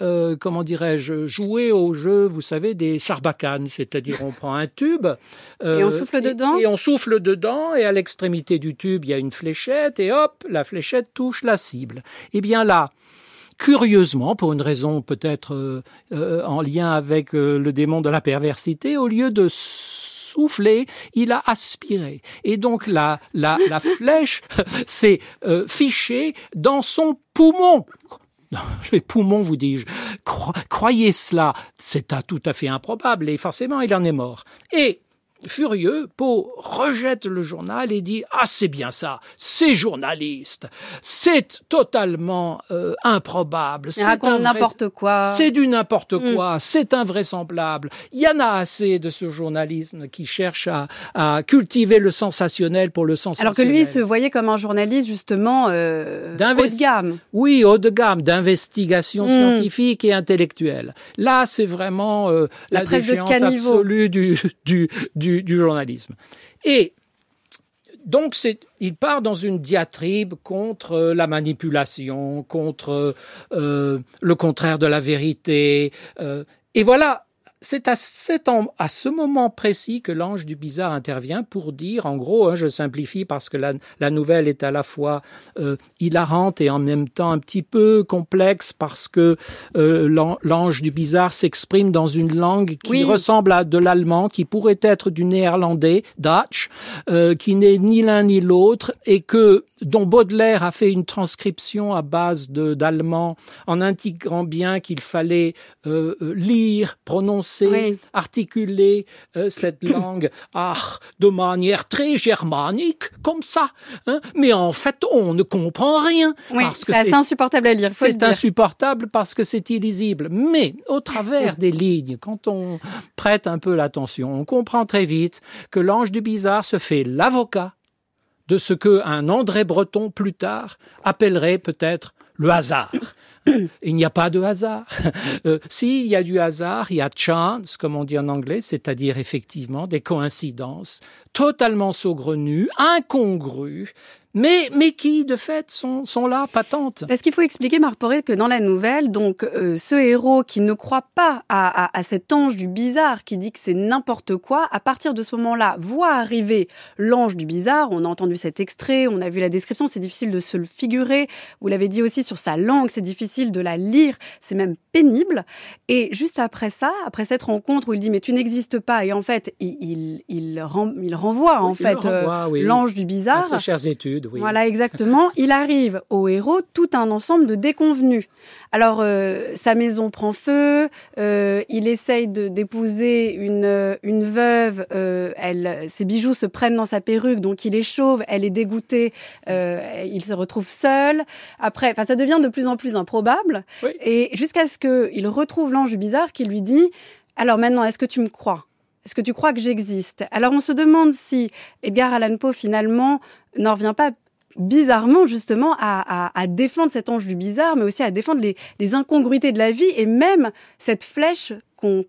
Speaker 8: jouer au jeu, vous savez, des sarbacanes, c'est-à-dire on prend un tube
Speaker 3: et on souffle dedans.
Speaker 8: Et on souffle dedans, et à l'extrémité du tube, il y a une fléchette, et hop, la fléchette touche la cible. Eh bien là, curieusement, pour une raison peut-être en lien avec le démon de la perversité, au lieu de souffler, il a aspiré. Et donc la flèche s'est fichée dans son poumon. Les poumons, vous dis-je. Croyez cela, c'est tout à fait improbable et forcément il en est mort. Et furieux, Poe rejette le journal et dit « Ah, c'est bien ça, c'est journaliste, c'est totalement improbable, c'est
Speaker 3: n'importe quoi.
Speaker 8: C'est du n'importe quoi, c'est invraisemblable. Il y en a assez de ce journalisme qui cherche à cultiver le sensationnel pour le sensationnel. »
Speaker 3: Alors que lui, il se voyait comme un journaliste justement haut de gamme.
Speaker 8: Oui, haut de gamme, d'investigation scientifique et intellectuelle. Là, c'est vraiment la déchéance absolue du journalisme. Et donc, il part dans une diatribe contre la manipulation, contre le contraire de la vérité. Et voilà, c'est à ce moment précis que l'ange du bizarre intervient pour dire, en gros, je simplifie parce que la nouvelle est à la fois hilarante et en même temps un petit peu complexe parce que l'ange du bizarre s'exprime dans une langue qui ressemble à de l'allemand, qui pourrait être du néerlandais, Dutch, qui n'est ni l'un ni l'autre et dont Baudelaire a fait une transcription à base d'allemand en indiquant bien qu'il fallait lire, prononcer, articuler cette langue de manière très germanique, comme ça. Mais en fait, on ne comprend rien.
Speaker 3: Oui, c'est assez insupportable à lire.
Speaker 8: C'est insupportable parce que c'est illisible. Mais au travers des lignes, quand on prête un peu l'attention, on comprend très vite que l'ange du bizarre se fait l'avocat de ce qu'un André Breton, plus tard, appellerait peut-être le hasard. Il n'y a pas de hasard. S'il y a du hasard, il y a chance, comme on dit en anglais, c'est-à-dire effectivement des coïncidences totalement saugrenues, incongrues, mais qui, de fait, sont là, patentes.
Speaker 3: Parce qu'il faut expliquer, Marc Poré, que dans la nouvelle, donc, ce héros qui ne croit pas à cet ange du bizarre, qui dit que c'est n'importe quoi, à partir de ce moment-là, voit arriver l'ange du bizarre. On a entendu cet extrait, on a vu la description, c'est difficile de se le figurer. Vous l'avez dit aussi sur sa langue, c'est difficile de la lire, c'est même pénible. Et juste après ça, après cette rencontre où il dit « mais tu n'existes pas », et en fait, il renvoie en fait l'ange du bizarre.
Speaker 8: À ses chères études. Oui.
Speaker 3: Voilà, exactement. Il arrive au héros tout un ensemble de déconvenus. Alors, sa maison prend feu, il essaye d'épouser une veuve, ses bijoux se prennent dans sa perruque, donc il est chauve, elle est dégoûtée, il se retrouve seul. Après, ça devient de plus en plus improbable, et jusqu'à ce qu'il retrouve l'ange du bizarre qui lui dit « Alors maintenant, est-ce que tu me crois ? Est-ce que tu crois que j'existe ?» Alors on se demande si Edgar Allan Poe finalement n'en revient pas bizarrement justement à défendre cet ange du bizarre, mais aussi à défendre les incongruités de la vie et même cette flèche qu'on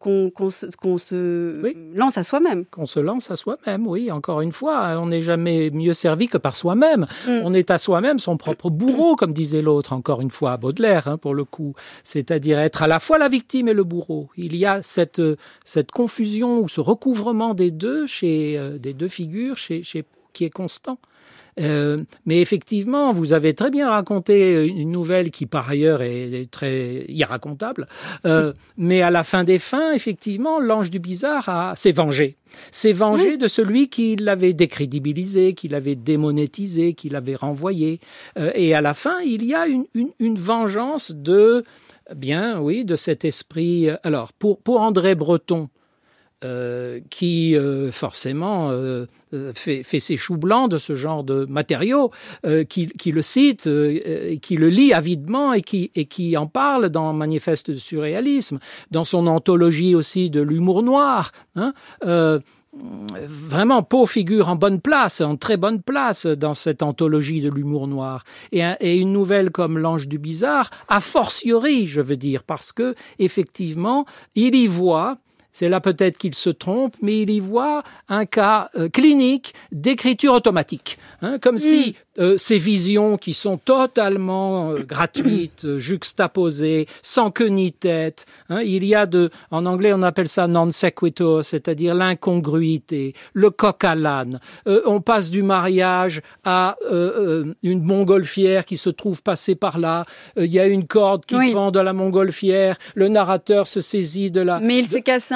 Speaker 3: se lance à soi-même.
Speaker 8: Qu'on se lance à soi-même, oui. Encore une fois, on n'est jamais mieux servi que par soi-même. On est à soi-même son propre bourreau, comme disait l'autre, encore une fois, Baudelaire, pour le coup. C'est-à-dire être à la fois la victime et le bourreau. Il y a cette confusion ou ce recouvrement des deux des deux figures qui est constant. Mais effectivement, vous avez très bien raconté une nouvelle qui par ailleurs est très irracontable, mais à la fin des fins, effectivement, l'ange du bizarre s'est vengé. S'est vengé de celui qui l'avait décrédibilisé, qui l'avait démonétisé, qui l'avait renvoyé. Et à la fin, il y a une vengeance de cet esprit. Alors, pour André Breton, qui forcément fait ses choux blancs de ce genre de matériaux, qui le cite, qui le lit avidement et qui en parle dans Manifeste de surréalisme, dans son anthologie aussi de l'humour noir. Vraiment, Poe figure en très bonne place dans cette anthologie de l'humour noir. Et une nouvelle comme L'Ange du Bizarre, a fortiori, je veux dire, parce que effectivement, il y voit, c'est là peut-être qu'il se trompe, mais il y voit un cas clinique d'écriture automatique. Comme si ces visions qui sont totalement gratuites, juxtaposées, sans queue ni tête, il y a en anglais on appelle ça non sequitur, c'est-à-dire l'incongruité, le coq à l'âne. On passe du mariage à une montgolfière qui se trouve passer par là. Il y a une corde qui pend de la montgolfière. Le narrateur se saisit de la...
Speaker 3: Mais il s'est cassé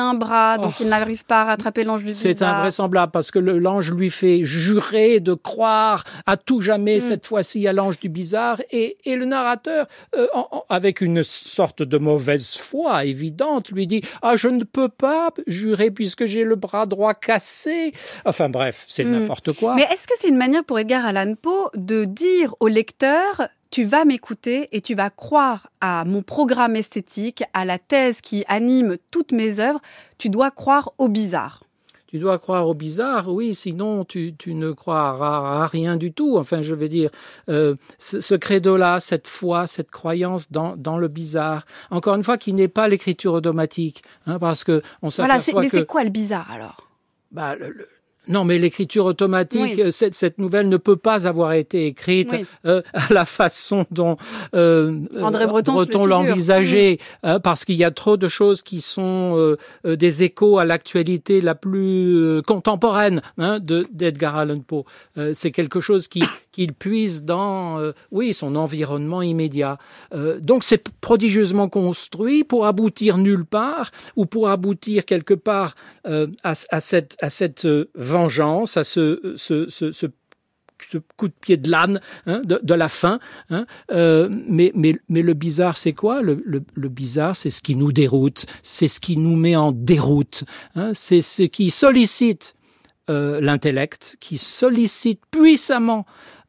Speaker 3: un bras, donc il n'arrive pas à rattraper l'ange du bizarre.
Speaker 8: C'est invraisemblable parce que l'ange lui fait jurer de croire à tout jamais cette fois-ci à l'ange du bizarre et le narrateur, avec une sorte de mauvaise foi évidente, lui dit « Ah, je ne peux pas jurer puisque j'ai le bras droit cassé. » Enfin bref, c'est n'importe quoi.
Speaker 3: Mais est-ce que c'est une manière pour Edgar Allan Poe de dire au lecteur « Tu vas m'écouter et tu vas croire à mon programme esthétique, à la thèse qui anime toutes mes œuvres, tu dois croire au bizarre ».
Speaker 8: Tu dois croire au bizarre, oui, sinon tu ne croiras à rien du tout. Enfin, je veux dire, ce credo-là, cette foi, cette croyance dans le bizarre, encore une fois, qui n'est pas l'écriture automatique, parce que on s'aperçoit
Speaker 3: mais c'est quoi le bizarre alors ?
Speaker 8: Non, mais l'écriture automatique, cette nouvelle ne peut pas avoir été écrite à la façon dont
Speaker 3: André Breton
Speaker 8: l'envisageait, parce qu'il y a trop de choses qui sont des échos à l'actualité la plus contemporaine d'Edgar Allan Poe. C'est quelque chose qu'il puise dans son environnement immédiat. Donc c'est prodigieusement construit pour aboutir nulle part, ou pour aboutir quelque part à cette vengeance, à ce coup de pied de l'âne de la fin. Mais le bizarre, c'est quoi ? Le bizarre, c'est ce qui nous déroute, c'est ce qui nous met en déroute. C'est ce qui sollicite l'intellect, qui sollicite puissamment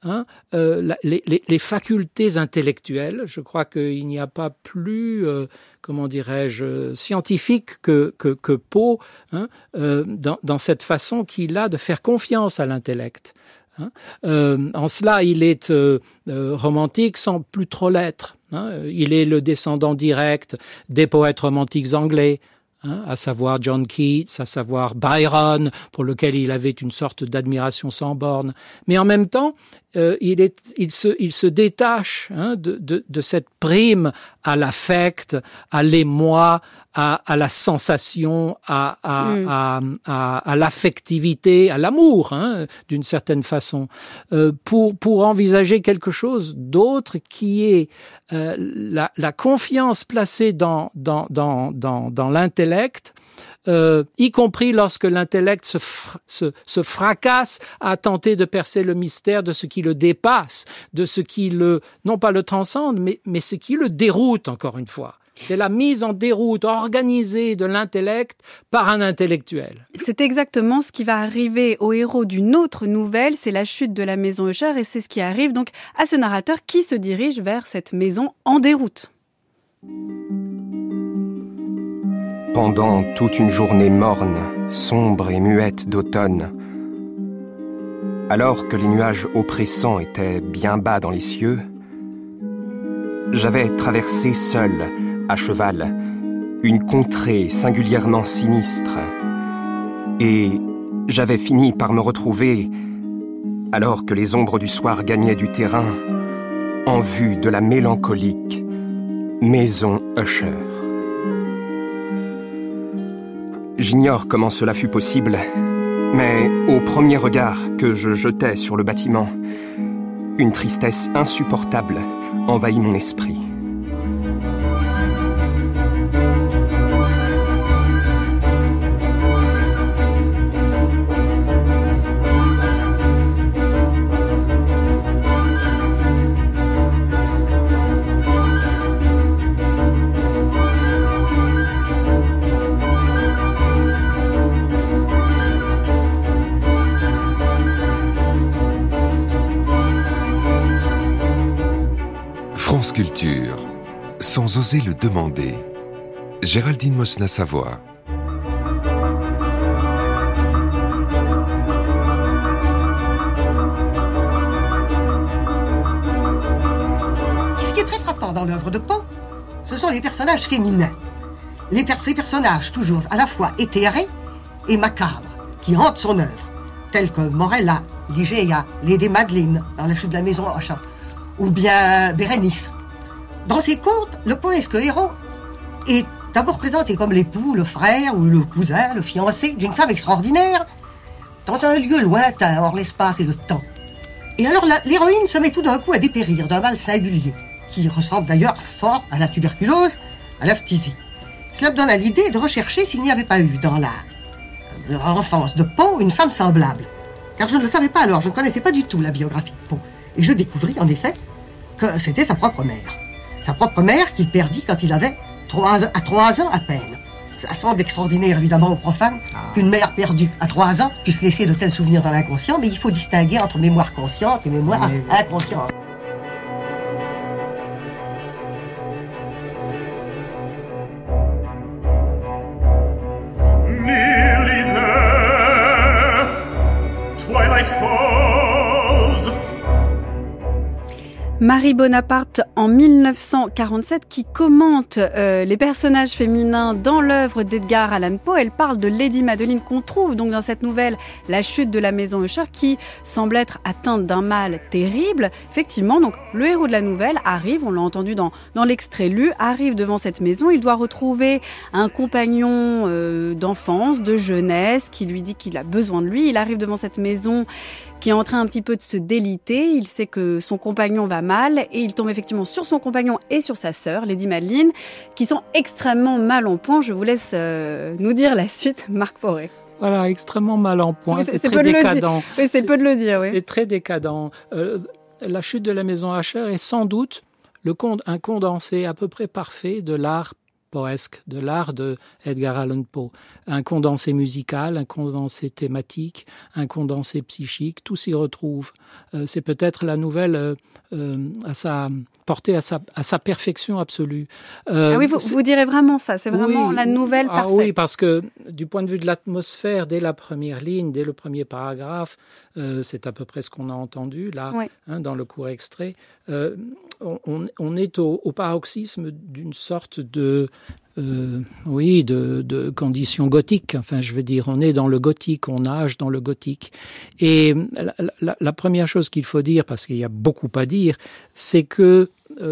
Speaker 8: les facultés intellectuelles. Je crois qu'il n'y a pas plus, scientifique que Poe, dans cette façon qu'il a de faire confiance à l'intellect. En cela, il est romantique sans plus trop l'être. Il est le descendant direct des poètes romantiques anglais, à savoir John Keats, à savoir Byron, pour lequel il avait une sorte d'admiration sans borne. Mais en même temps, il se détache de cette prime à l'affect, à l'émoi, à la sensation, à l'affectivité, à l'amour, d'une certaine façon, pour envisager quelque chose d'autre qui est la confiance placée dans l'intellect, y compris lorsque l'intellect se fracasse à tenter de percer le mystère de ce qui le dépasse, de ce qui non pas le transcende, mais ce qui le déroute, encore une fois. C'est la mise en déroute organisée de l'intellect par un intellectuel.
Speaker 3: C'est exactement ce qui va arriver au héros d'une autre nouvelle, c'est la chute de la maison Usher, et c'est ce qui arrive donc à ce narrateur qui se dirige vers cette maison en déroute.
Speaker 11: Pendant toute une journée morne, sombre et muette d'automne, alors que les nuages oppressants étaient bien bas dans les cieux, j'avais traversé seul, à cheval, une contrée singulièrement sinistre, et j'avais fini par me retrouver, alors que les ombres du soir gagnaient du terrain, en vue de la mélancolique maison Usher. J'ignore comment cela fut possible, mais au premier regard que je jetais sur le bâtiment, une tristesse insupportable envahit mon esprit.
Speaker 2: France Culture, sans oser le demander. Géraldine Mosna-Savoie.
Speaker 12: Ce qui est très frappant dans l'œuvre de Poe, ce sont les personnages féminins. Ces personnages toujours à la fois éthérés et macabres, qui hantent son œuvre, tels que Morella, Ligeia, Lady Madeline dans La chute de la maison Usher, ou bien Bérénice. Dans ces contes, le poète héros est d'abord présenté comme l'époux, le frère ou le cousin, le fiancé d'une femme extraordinaire, dans un lieu lointain, hors l'espace et le temps. Et alors l'héroïne se met tout d'un coup à dépérir d'un mal singulier, qui ressemble d'ailleurs fort à la tuberculose, à la phtisie. Cela me donna l'idée de rechercher s'il n'y avait pas eu dans l'enfance de Poe une femme semblable. Car je ne le savais pas alors, je ne connaissais pas du tout la biographie de Poe. Et je découvris en effet que c'était sa propre mère. Sa propre mère qu'il perdit quand il avait 3 ans à peine. Ça semble extraordinaire évidemment aux profanes qu'une mère perdue à 3 ans puisse laisser de tels souvenirs dans l'inconscient, mais il faut distinguer entre mémoire consciente et mémoire inconsciente.
Speaker 13: Nearly there, twilight falls.
Speaker 3: Marie Bonaparte, en 1947, qui commente les personnages féminins dans l'œuvre d'Edgar Allan Poe. Elle parle de Lady Madeline qu'on trouve donc dans cette nouvelle La chute de la maison Usher, qui semble être atteinte d'un mal terrible. Effectivement, donc le héros de la nouvelle arrive, on l'a entendu dans l'extrait lu, arrive devant cette maison. Il doit retrouver un compagnon d'enfance, de jeunesse, qui lui dit qu'il a besoin de lui. Il arrive devant cette maison qui est en train un petit peu de se déliter. Il sait que son compagnon va mal et il tombe effectivement sur son compagnon et sur sa sœur, Lady Madeline, qui sont extrêmement mal en point. Je vous laisse nous dire la suite, Marc Poré.
Speaker 8: Voilà, extrêmement mal en point,
Speaker 3: Oui,
Speaker 8: c'est très décadent.
Speaker 3: Oui, c'est peu de le dire, oui.
Speaker 8: C'est très décadent. La chute de la maison Usher est sans doute un condensé à peu près parfait de l'art poesque, de l'art de Edgar Allan Poe. Un condensé musical, un condensé thématique, un condensé psychique, tout s'y retrouve. C'est peut-être la nouvelle portée à sa perfection absolue.
Speaker 3: Oui, vous direz vraiment ça, c'est vraiment la nouvelle parfaite.
Speaker 8: Oui, parce que du point de vue de l'atmosphère, dès la première ligne, dès le premier paragraphe, c'est à peu près ce qu'on a entendu là, dans le court extrait. On est au paroxysme d'une sorte de condition gothique. Enfin, je veux dire, on est dans le gothique, on nage dans le gothique. Et la première chose qu'il faut dire, parce qu'il y a beaucoup à dire, c'est que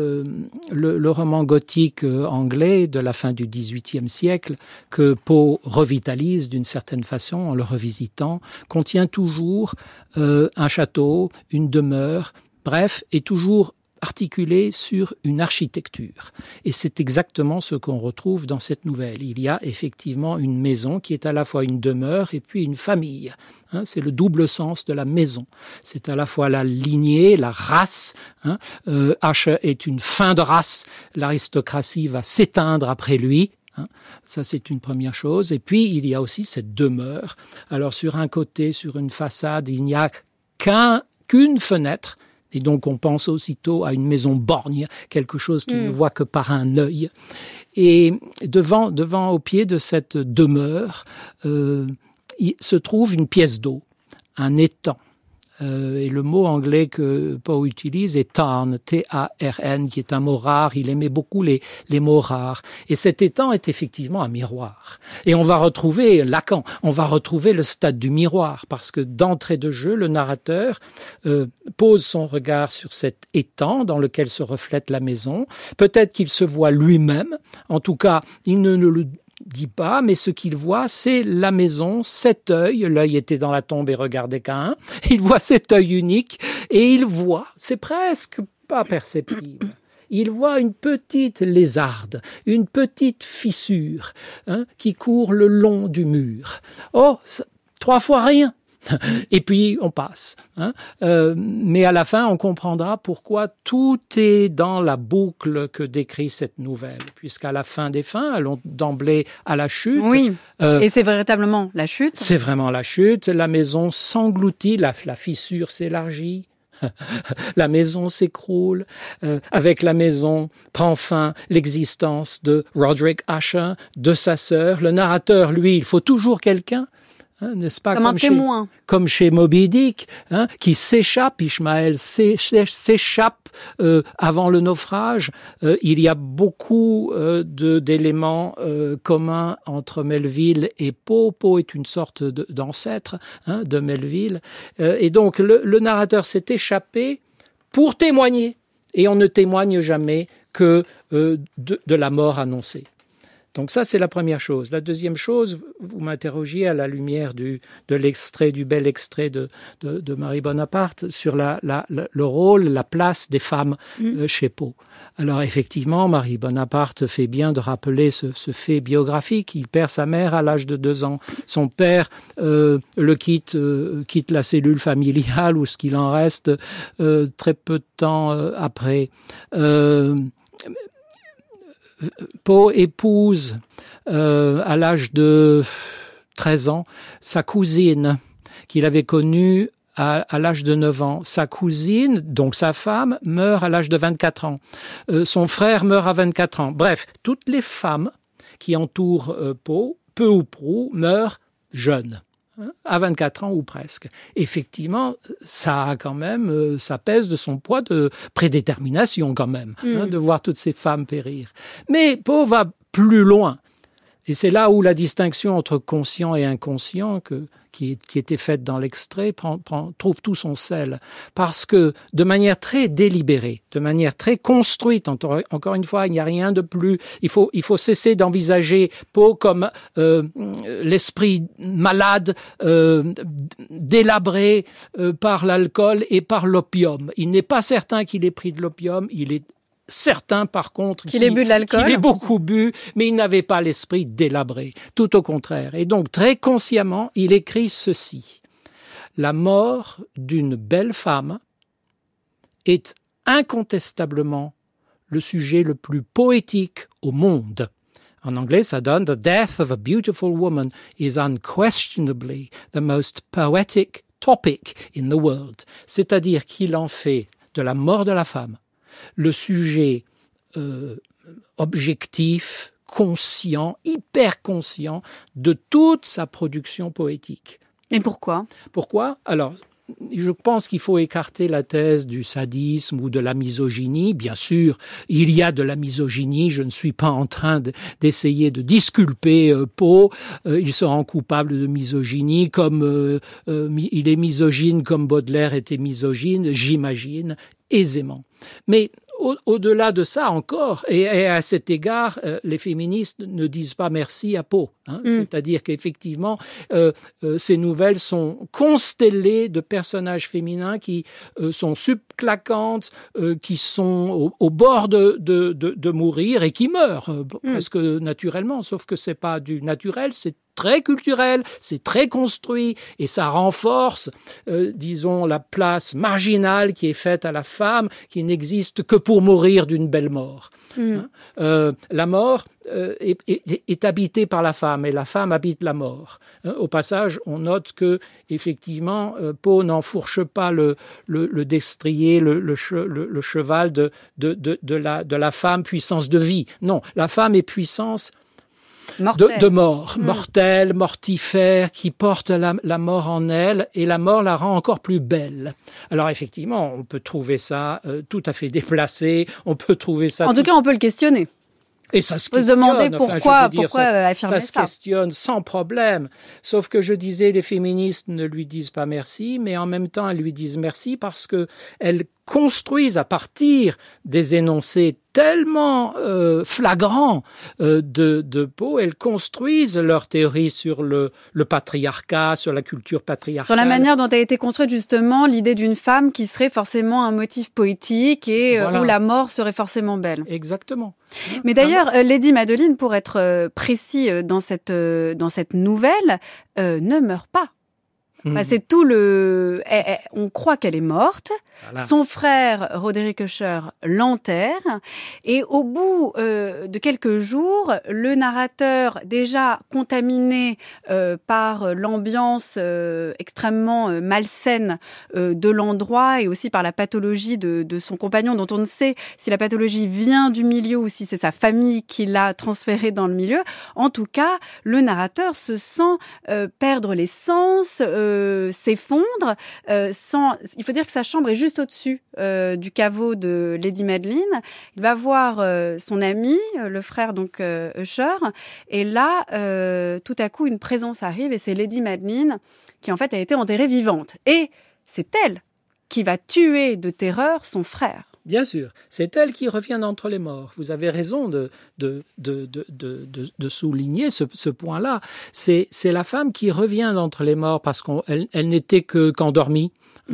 Speaker 8: le roman gothique anglais de la fin du XVIIIe siècle, que Poe revitalise d'une certaine façon en le revisitant, contient toujours un château, une demeure, bref, est toujours articulé sur une architecture. Et c'est exactement ce qu'on retrouve dans cette nouvelle. Il y a effectivement une maison qui est à la fois une demeure et puis une famille. C'est le double sens de la maison. C'est à la fois la lignée, la race. Usher est une fin de race. L'aristocratie va s'éteindre après lui. Ça, c'est une première chose. Et puis, il y a aussi cette demeure. Alors, sur un côté, sur une façade, il n'y a qu'une fenêtre. Et donc, on pense aussitôt à une maison borgne, quelque chose qui ne voit que par un œil. Et devant, au pied de cette demeure, il se trouve une pièce d'eau, un étang. Et le mot anglais que Poe utilise est tarn, T-A-R-N, qui est un mot rare. Il aimait beaucoup les mots rares. Et cet étang est effectivement un miroir. Et on va retrouver Lacan, on va retrouver le stade du miroir, parce que d'entrée de jeu, le narrateur pose son regard sur cet étang dans lequel se reflète la maison. Peut-être qu'il se voit lui-même. En tout cas, il ne le dit pas, mais ce qu'il voit, c'est la maison, cet œil. L'œil était dans la tombe et regardait qu'un. Il voit cet œil unique et il voit, c'est presque pas perceptible, il voit une petite lézarde, une petite fissure qui court le long du mur. Oh, 3 fois rien. Et puis on passe. Mais à la fin, on comprendra pourquoi tout est dans la boucle que décrit cette nouvelle, puisqu'à la fin des fins, allons d'emblée à la chute.
Speaker 3: Oui, et c'est véritablement la chute.
Speaker 8: C'est vraiment la chute. La maison s'engloutit, la fissure s'élargit. La maison s'écroule. Avec la maison prend fin l'existence de Roderick Usher, de sa sœur. Le narrateur, lui, il faut toujours quelqu'un. N'est-ce pas,
Speaker 3: comme un témoin.
Speaker 8: Comme chez Moby Dick, qui s'échappe, Ishmael s'échappe avant le naufrage. Il y a beaucoup d'éléments communs entre Melville et Poe. Poe est une sorte d'ancêtre de Melville. Et donc, le narrateur s'est échappé pour témoigner. Et on ne témoigne jamais que de la mort annoncée. Donc ça, c'est la première chose. La deuxième chose, vous m'interrogiez à la lumière du bel extrait de Marie Bonaparte sur le rôle, la place des femmes chez Poe. Alors effectivement, Marie Bonaparte fait bien de rappeler ce fait biographique. Il perd sa mère à l'âge de 2 ans. Son père le quitte la cellule familiale ou ce qu'il en reste très peu de temps après. Poe épouse à l'âge de 13 ans sa cousine qu'il avait connue à l'âge de 9 ans. Sa cousine, donc sa femme, meurt à l'âge de 24 ans. Son frère meurt à 24 ans. Bref, toutes les femmes qui entourent Poe, peu ou prou, meurent jeunes. À 24 ans ou presque. Effectivement, ça a quand même, ça pèse de son poids de prédétermination quand même, de voir toutes ces femmes périr. Mais Poe va plus loin. Et c'est là où la distinction entre conscient et inconscient qui était faite dans l'extrait trouve tout son sel. Parce que de manière très délibérée, de manière très construite, encore une fois, il n'y a rien de plus. Il faut cesser d'envisager Poe comme l'esprit malade, délabré par l'alcool et par l'opium. Il n'est pas certain qu'il ait pris de l'opium, il est certain, par contre,
Speaker 3: qu'il ait bu de l'alcool.
Speaker 8: Qu'il ait beaucoup bu, mais il n'avait pas l'esprit délabré. Tout au contraire. Et donc, très consciemment, il écrit ceci. La mort d'une belle femme est incontestablement le sujet le plus poétique au monde. En anglais, ça donne « The death of a beautiful woman is unquestionably the most poetic topic in the world ». C'est-à-dire qu'il en fait de la mort de la femme le sujet objectif, conscient, hyper conscient de toute sa production poétique.
Speaker 3: Et pourquoi ?
Speaker 8: Pourquoi ? Alors, je pense qu'il faut écarter la thèse du sadisme ou de la misogynie. Bien sûr, il y a de la misogynie. Je ne suis pas en train d'essayer de disculper Poe. Il se rend coupable de misogynie comme il est misogyne comme Baudelaire était misogyne, j'imagine, aisément. Mais au-delà de ça encore, et à cet égard, les féministes ne disent pas merci à Poe. C'est-à-dire qu'effectivement, ces nouvelles sont constellées de personnages féminins qui sont subclaquantes, qui sont au bord de mourir et qui meurent presque naturellement, sauf que c'est pas du naturel, c'est très culturel, c'est très construit et ça renforce, disons, la place marginale qui est faite à la femme, qui n'existe que pour mourir d'une belle mort. La mort est habitée par la femme et la femme habite la mort. Au passage, on note que effectivement, Poe n'enfourche pas le destrier, le cheval de la femme puissance de vie. Non, la femme est puissance de mort, mortelle, mortifère, qui porte la mort en elle, et la mort la rend encore plus belle. Alors effectivement, on peut trouver ça tout à fait déplacé, on peut trouver ça...
Speaker 3: En tout cas, on peut le questionner.
Speaker 8: Et ça se
Speaker 3: questionne. On peut se demander pourquoi affirmer ça.
Speaker 8: Ça se questionne sans problème. Sauf que je disais, les féministes ne lui disent pas merci, mais en même temps, elles lui disent merci parce qu'elles construisent à partir des énoncés tellement flagrants de Poe, elles construisent leur théorie sur le patriarcat, sur la culture patriarcale.
Speaker 3: Sur la manière dont a été construite justement l'idée d'une femme qui serait forcément un motif poétique et voilà. Où la mort serait forcément belle.
Speaker 8: Exactement.
Speaker 3: Mais d'ailleurs, Lady Madeline, pour être précis dans cette nouvelle, ne meurt pas. Enfin, c'est tout on croit qu'elle est morte. Voilà. Son frère, Roderick Usher, l'enterre. Et au bout de quelques jours, le narrateur, déjà contaminé par l'ambiance extrêmement malsaine de l'endroit et aussi par la pathologie de son compagnon, dont on ne sait si la pathologie vient du milieu ou si c'est sa famille qui l'a transférée dans le milieu. En tout cas, le narrateur se sent perdre les sens, s'effondre. Il faut dire que sa chambre est juste au-dessus du caveau de Lady Madeline. Il va voir son ami, le frère donc Usher, et là, tout à coup, une présence arrive et c'est Lady Madeline qui en fait a été enterrée vivante. Et c'est elle qui va tuer de terreur son frère.
Speaker 8: Bien sûr, c'est elle qui revient d'entre les morts. Vous avez raison de souligner ce point-là. C'est la femme qui revient d'entre les morts parce qu'elle n'était qu'endormie.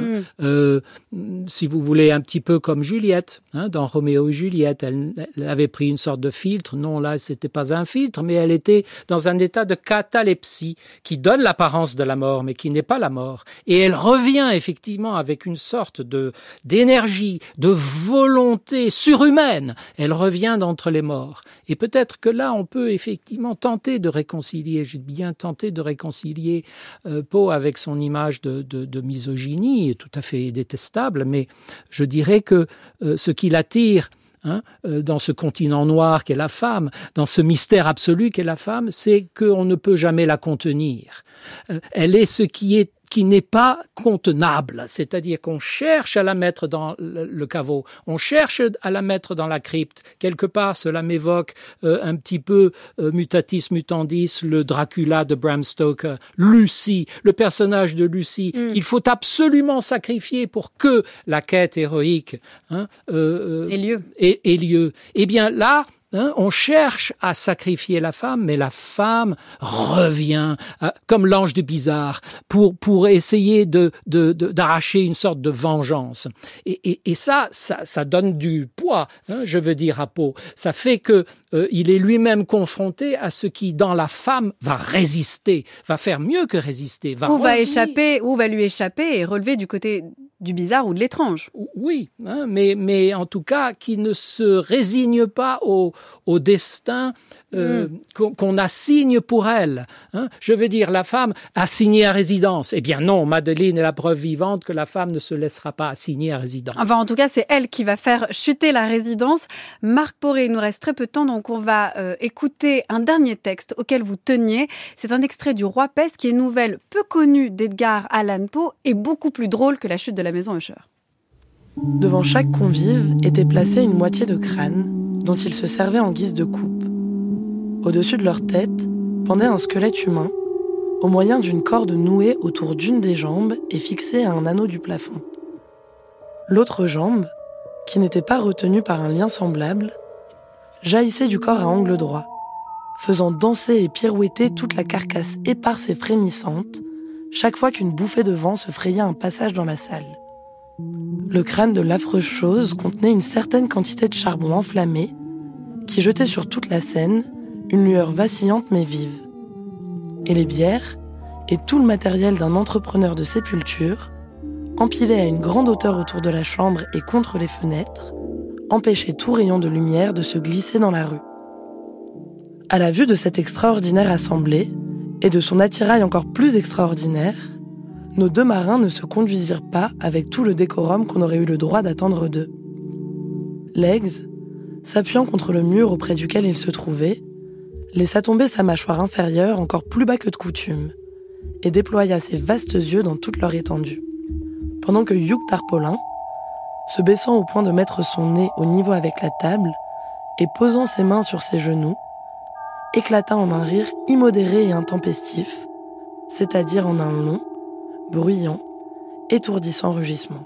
Speaker 8: Si vous voulez, un petit peu comme Juliette, dans Roméo et Juliette, elle avait pris une sorte de filtre. Non, là, c'était pas un filtre, mais elle était dans un état de catalepsie qui donne l'apparence de la mort, mais qui n'est pas la mort. Et elle revient effectivement avec une sorte d'énergie, de volonté surhumaine. Elle revient d'entre les morts. Et peut-être que là, on peut effectivement tenter de réconcilier, j'ai bien tenté de réconcilier Poe avec son image de misogynie, tout à fait détestable, mais je dirais que ce qui l'attire dans ce continent noir qu'est la femme, dans ce mystère absolu qu'est la femme, c'est qu'on ne peut jamais la contenir. Elle est ce qui n'est pas contenable, c'est-à-dire qu'on cherche à la mettre dans le caveau, on cherche à la mettre dans la crypte. Quelque part, cela m'évoque un petit peu mutatis mutandis, le Dracula de Bram Stoker, Lucie, le personnage de Lucie, qu'il faut absolument sacrifier pour que la quête héroïque ait lieu. Eh bien là, on cherche à sacrifier la femme, mais la femme revient comme l'ange du bizarre pour essayer d'arracher une sorte de vengeance. Et ça donne du poids, je veux dire, à Poe. Ça fait que il est lui-même confronté à ce qui, dans la femme, va résister, va faire mieux que résister, va
Speaker 3: lui échapper et relever du côté du bizarre ou de l'étrange.
Speaker 8: Oui, mais en tout cas, qui ne se résigne pas au destin qu'on assigne pour elle. Je veux dire, la femme assignée à résidence. Eh bien non, Madeleine est la preuve vivante que la femme ne se laissera pas assigner à résidence.
Speaker 3: Enfin, en tout cas, c'est elle qui va faire chuter la résidence. Marc Poré, il nous reste très peu de temps, donc on va écouter un dernier texte auquel vous teniez. C'est un extrait du Roi Peste, qui est une nouvelle peu connue d'Edgar Allan Poe et beaucoup plus drôle que La chute de la maison Usher.
Speaker 14: Devant chaque convive était placée une moitié de crâne dont ils se servaient en guise de coupe. Au-dessus de leur tête pendait un squelette humain au moyen d'une corde nouée autour d'une des jambes et fixée à un anneau du plafond. L'autre jambe, qui n'était pas retenue par un lien semblable, jaillissait du corps à angle droit, faisant danser et pirouetter toute la carcasse éparse et frémissante chaque fois qu'une bouffée de vent se frayait un passage dans la salle. Le crâne de l'affreuse chose contenait une certaine quantité de charbon enflammé qui jetait sur toute la scène une lueur vacillante mais vive. Et les bières et tout le matériel d'un entrepreneur de sépulture, empilés à une grande hauteur autour de la chambre et contre les fenêtres, empêchaient tout rayon de lumière de se glisser dans la rue. À la vue de cette extraordinaire assemblée et de son attirail encore plus extraordinaire, nos deux marins ne se conduisirent pas avec tout le décorum qu'on aurait eu le droit d'attendre d'eux. Legs, s'appuyant contre le mur auprès duquel il se trouvait, laissa tomber sa mâchoire inférieure encore plus bas que de coutume et déploya ses vastes yeux dans toute leur étendue. Pendant que Hugh Tarpaulin, se baissant au point de mettre son nez au niveau avec la table et posant ses mains sur ses genoux, éclata en un rire immodéré et intempestif, c'est-à-dire en un long, bruyant, étourdissant rugissement.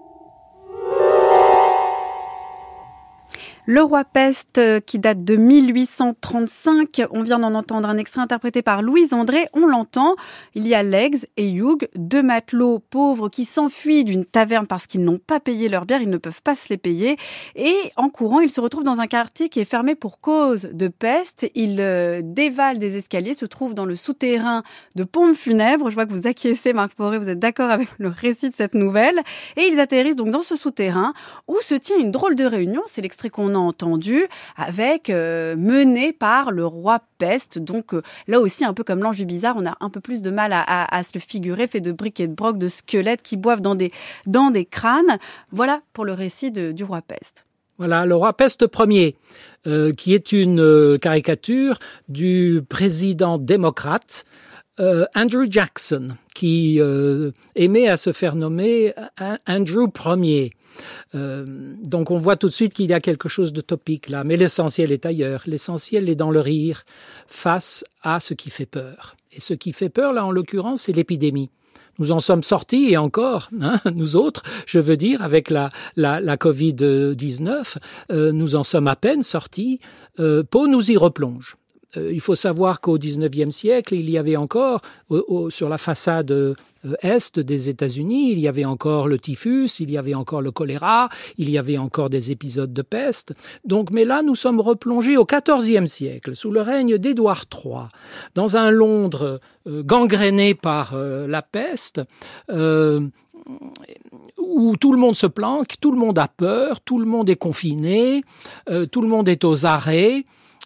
Speaker 3: Le Roi Peste, qui date de 1835. On vient d'en entendre un extrait interprété par Louise André. On l'entend. Il y a Legs et Hugh, deux matelots pauvres qui s'enfuient d'une taverne parce qu'ils n'ont pas payé leur bière. Ils ne peuvent pas se les payer. Et en courant, ils se retrouvent dans un quartier qui est fermé pour cause de peste. Ils dévalent des escaliers, se trouvent dans le souterrain de pompes funèbres. Je vois que vous acquiescez, Marc Poré. Vous êtes d'accord avec le récit de cette nouvelle. Et ils atterrissent donc dans ce souterrain où se tient une drôle de réunion. C'est l'extrait qu'on a entendu, avec mené par le Roi Peste. Donc là aussi, un peu comme l'ange du bizarre, on a un peu plus de mal à se le figurer, fait de briques et de brocs, de squelettes qui boivent dans des crânes. Voilà pour le récit du Roi Peste.
Speaker 8: Voilà, le Roi Peste Ier, qui est une caricature du président démocrate Andrew Jackson, qui aimait à se faire nommer Andrew Ier. Donc on voit tout de suite qu'il y a quelque chose de topique là, mais l'essentiel est ailleurs. L'essentiel est dans le rire face à ce qui fait peur. Et ce qui fait peur là, en l'occurrence, c'est l'épidémie. Nous en sommes sortis, et encore, nous autres, je veux dire, avec la Covid-19, nous en sommes à peine sortis. Poe nous y replonge. Il faut savoir qu'au XIXe siècle, il y avait encore, sur la façade est des États-Unis, il y avait encore le typhus, il y avait encore le choléra, il y avait encore des épisodes de peste. Donc, mais là, nous sommes replongés au XIVe siècle, sous le règne d'Édouard III, dans un Londres gangréné par la peste, où tout le monde se planque, tout le monde a peur, tout le monde est confiné, tout le monde est aux arrêts.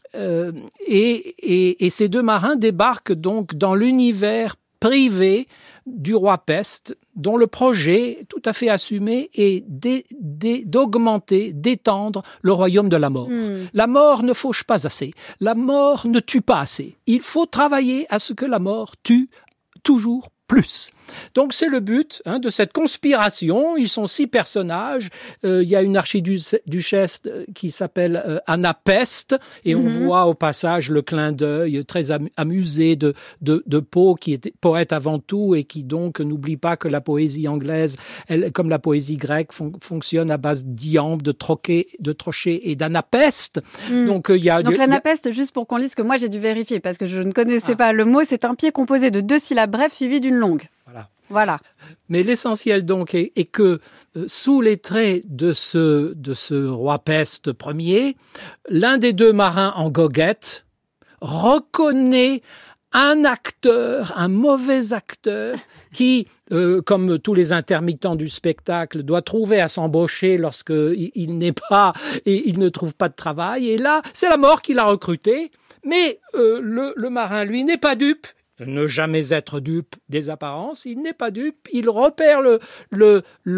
Speaker 8: Et ces deux marins débarquent donc dans l'univers privé du roi Peste, dont le projet tout à fait assumé est d'augmenter, d'étendre le royaume de la mort. La mort ne fauche pas assez, la mort ne tue pas assez. Il faut travailler à ce que la mort tue toujours plus. Donc c'est le but de cette conspiration. Ils sont 6 personnages. Il y a une archiduchesse qui s'appelle Anna Peste, et on voit au passage le clin d'œil très amusé de Poe, qui était poète avant tout et qui donc n'oublie pas que la poésie anglaise, elle, comme la poésie grecque, fonctionne à base d'iambe, de trochet et d'anapeste. Donc l'anapeste,
Speaker 3: juste pour qu'on lise, que moi j'ai dû vérifier parce que je ne connaissais pas le mot, c'est un pied composé de 2 syllabes brèves suivies d'une longue. Voilà.
Speaker 8: Mais l'essentiel donc est que sous les traits de ce roi Peste Ier, l'un des 2 marins en goguette reconnaît un acteur, un mauvais acteur, qui, comme tous les intermittents du spectacle, doit trouver à s'embaucher lorsqu'il n'est pas et il ne trouve pas de travail. Et là, c'est la mort qui l'a recruté. Mais le marin, lui, n'est pas dupe. Ne jamais être dupe des apparences, il n'est pas dupe, il repère le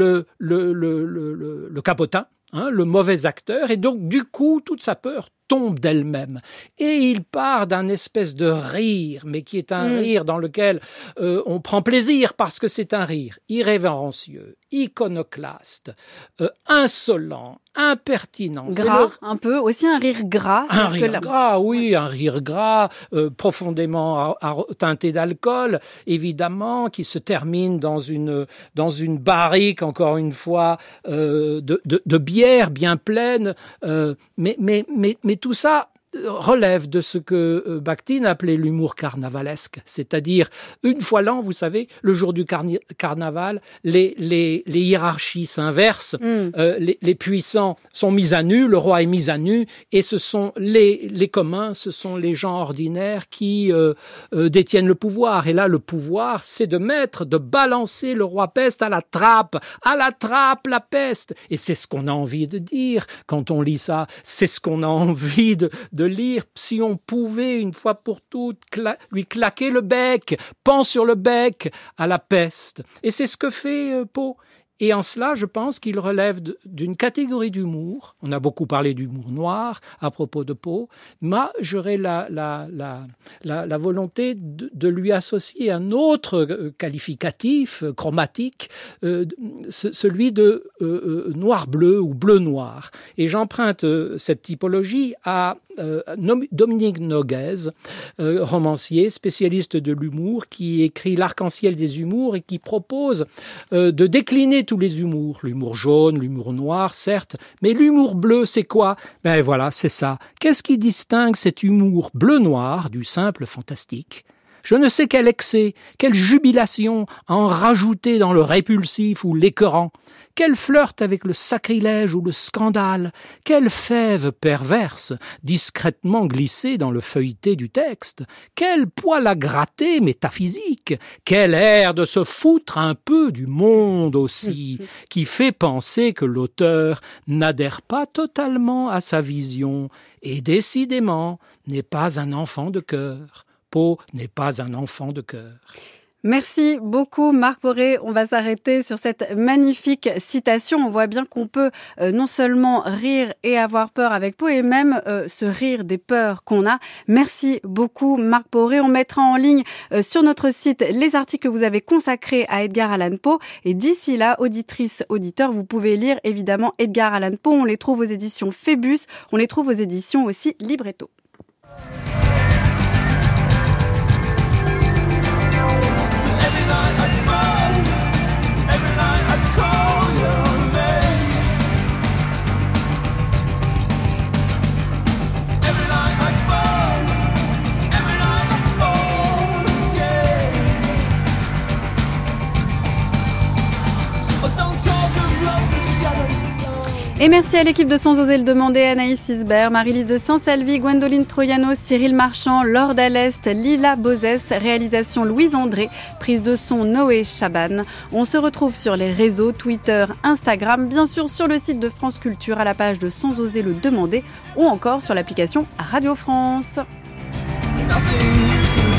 Speaker 8: capotin, le mauvais acteur, et donc du coup toute sa peur tombe d'elle-même. Et il part d'un espèce de rire, mais qui est un rire dans lequel on prend plaisir parce que c'est un rire irrévérencieux, iconoclaste, insolent, impertinent.
Speaker 3: Gras, un peu, aussi un rire gras.
Speaker 8: Un rire gras, oui, un rire gras, profondément teinté d'alcool, évidemment, qui se termine dans une barrique, encore une fois, de bière bien pleine, mais tout ça relève de ce que Bakhtin appelait l'humour carnavalesque, c'est-à-dire une fois l'an, vous savez, le jour du carnaval, les hiérarchies s'inversent, les puissants sont mis à nu, le roi est mis à nu, et ce sont les communs, ce sont les gens ordinaires qui détiennent le pouvoir. Et là, le pouvoir, c'est de balancer le roi Peste à la trappe la peste. Et c'est ce qu'on a envie de dire quand on lit ça, c'est ce qu'on a envie de lire. Si on pouvait une fois pour toutes lui claquer le bec, pan sur le bec à la peste. Et c'est ce que fait Poe. Et en cela, je pense qu'il relève d'une catégorie d'humour. On a beaucoup parlé d'humour noir à propos de Poe. Moi, j'aurais la volonté de lui associer un autre qualificatif chromatique, celui de noir-bleu ou bleu-noir. Et j'emprunte cette typologie à Dominique Noguez, romancier, spécialiste de l'humour, qui écrit L'arc-en-ciel des humours et qui propose de décliner tous les humours. L'humour jaune, l'humour noir, certes, mais l'humour bleu, c'est quoi ? Ben voilà, c'est ça. Qu'est-ce qui distingue cet humour bleu-noir du simple fantastique ? Je ne sais quel excès, quelle jubilation en rajouter dans le répulsif ou l'écœurant. Quel flirt avec le sacrilège ou le scandale, quelle fève perverse, discrètement glissée dans le feuilleté du texte, quel poil à gratter métaphysique, quel air de se foutre un peu du monde aussi, qui fait penser que l'auteur n'adhère pas totalement à sa vision et décidément n'est pas un enfant de cœur. Poe n'est pas un enfant de cœur.
Speaker 3: Merci beaucoup Marc Poré. On va s'arrêter sur cette magnifique citation. On voit bien qu'on peut non seulement rire et avoir peur avec Poe et même se rire des peurs qu'on a. Merci beaucoup Marc Poré. On mettra en ligne sur notre site les articles que vous avez consacrés à Edgar Allan Poe. Et d'ici là, auditrices, auditeurs, vous pouvez lire évidemment Edgar Allan Poe. On les trouve aux éditions Phébus. On les trouve aux éditions aussi Libretto.
Speaker 15: Every night at
Speaker 3: Et merci à l'équipe de Sans oser le demander, Anaïs Isbert, Marie-Lise de Saint-Salvi, Gwendoline Troyano, Cyril Marchand, Laure Dallest, Lila Bozès, réalisation Louise André, prise de son Noé Chaban. On se retrouve sur les réseaux Twitter, Instagram, bien sûr sur le site de France Culture à la page de Sans oser le demander ou encore sur l'application Radio France.
Speaker 15: Nothing you can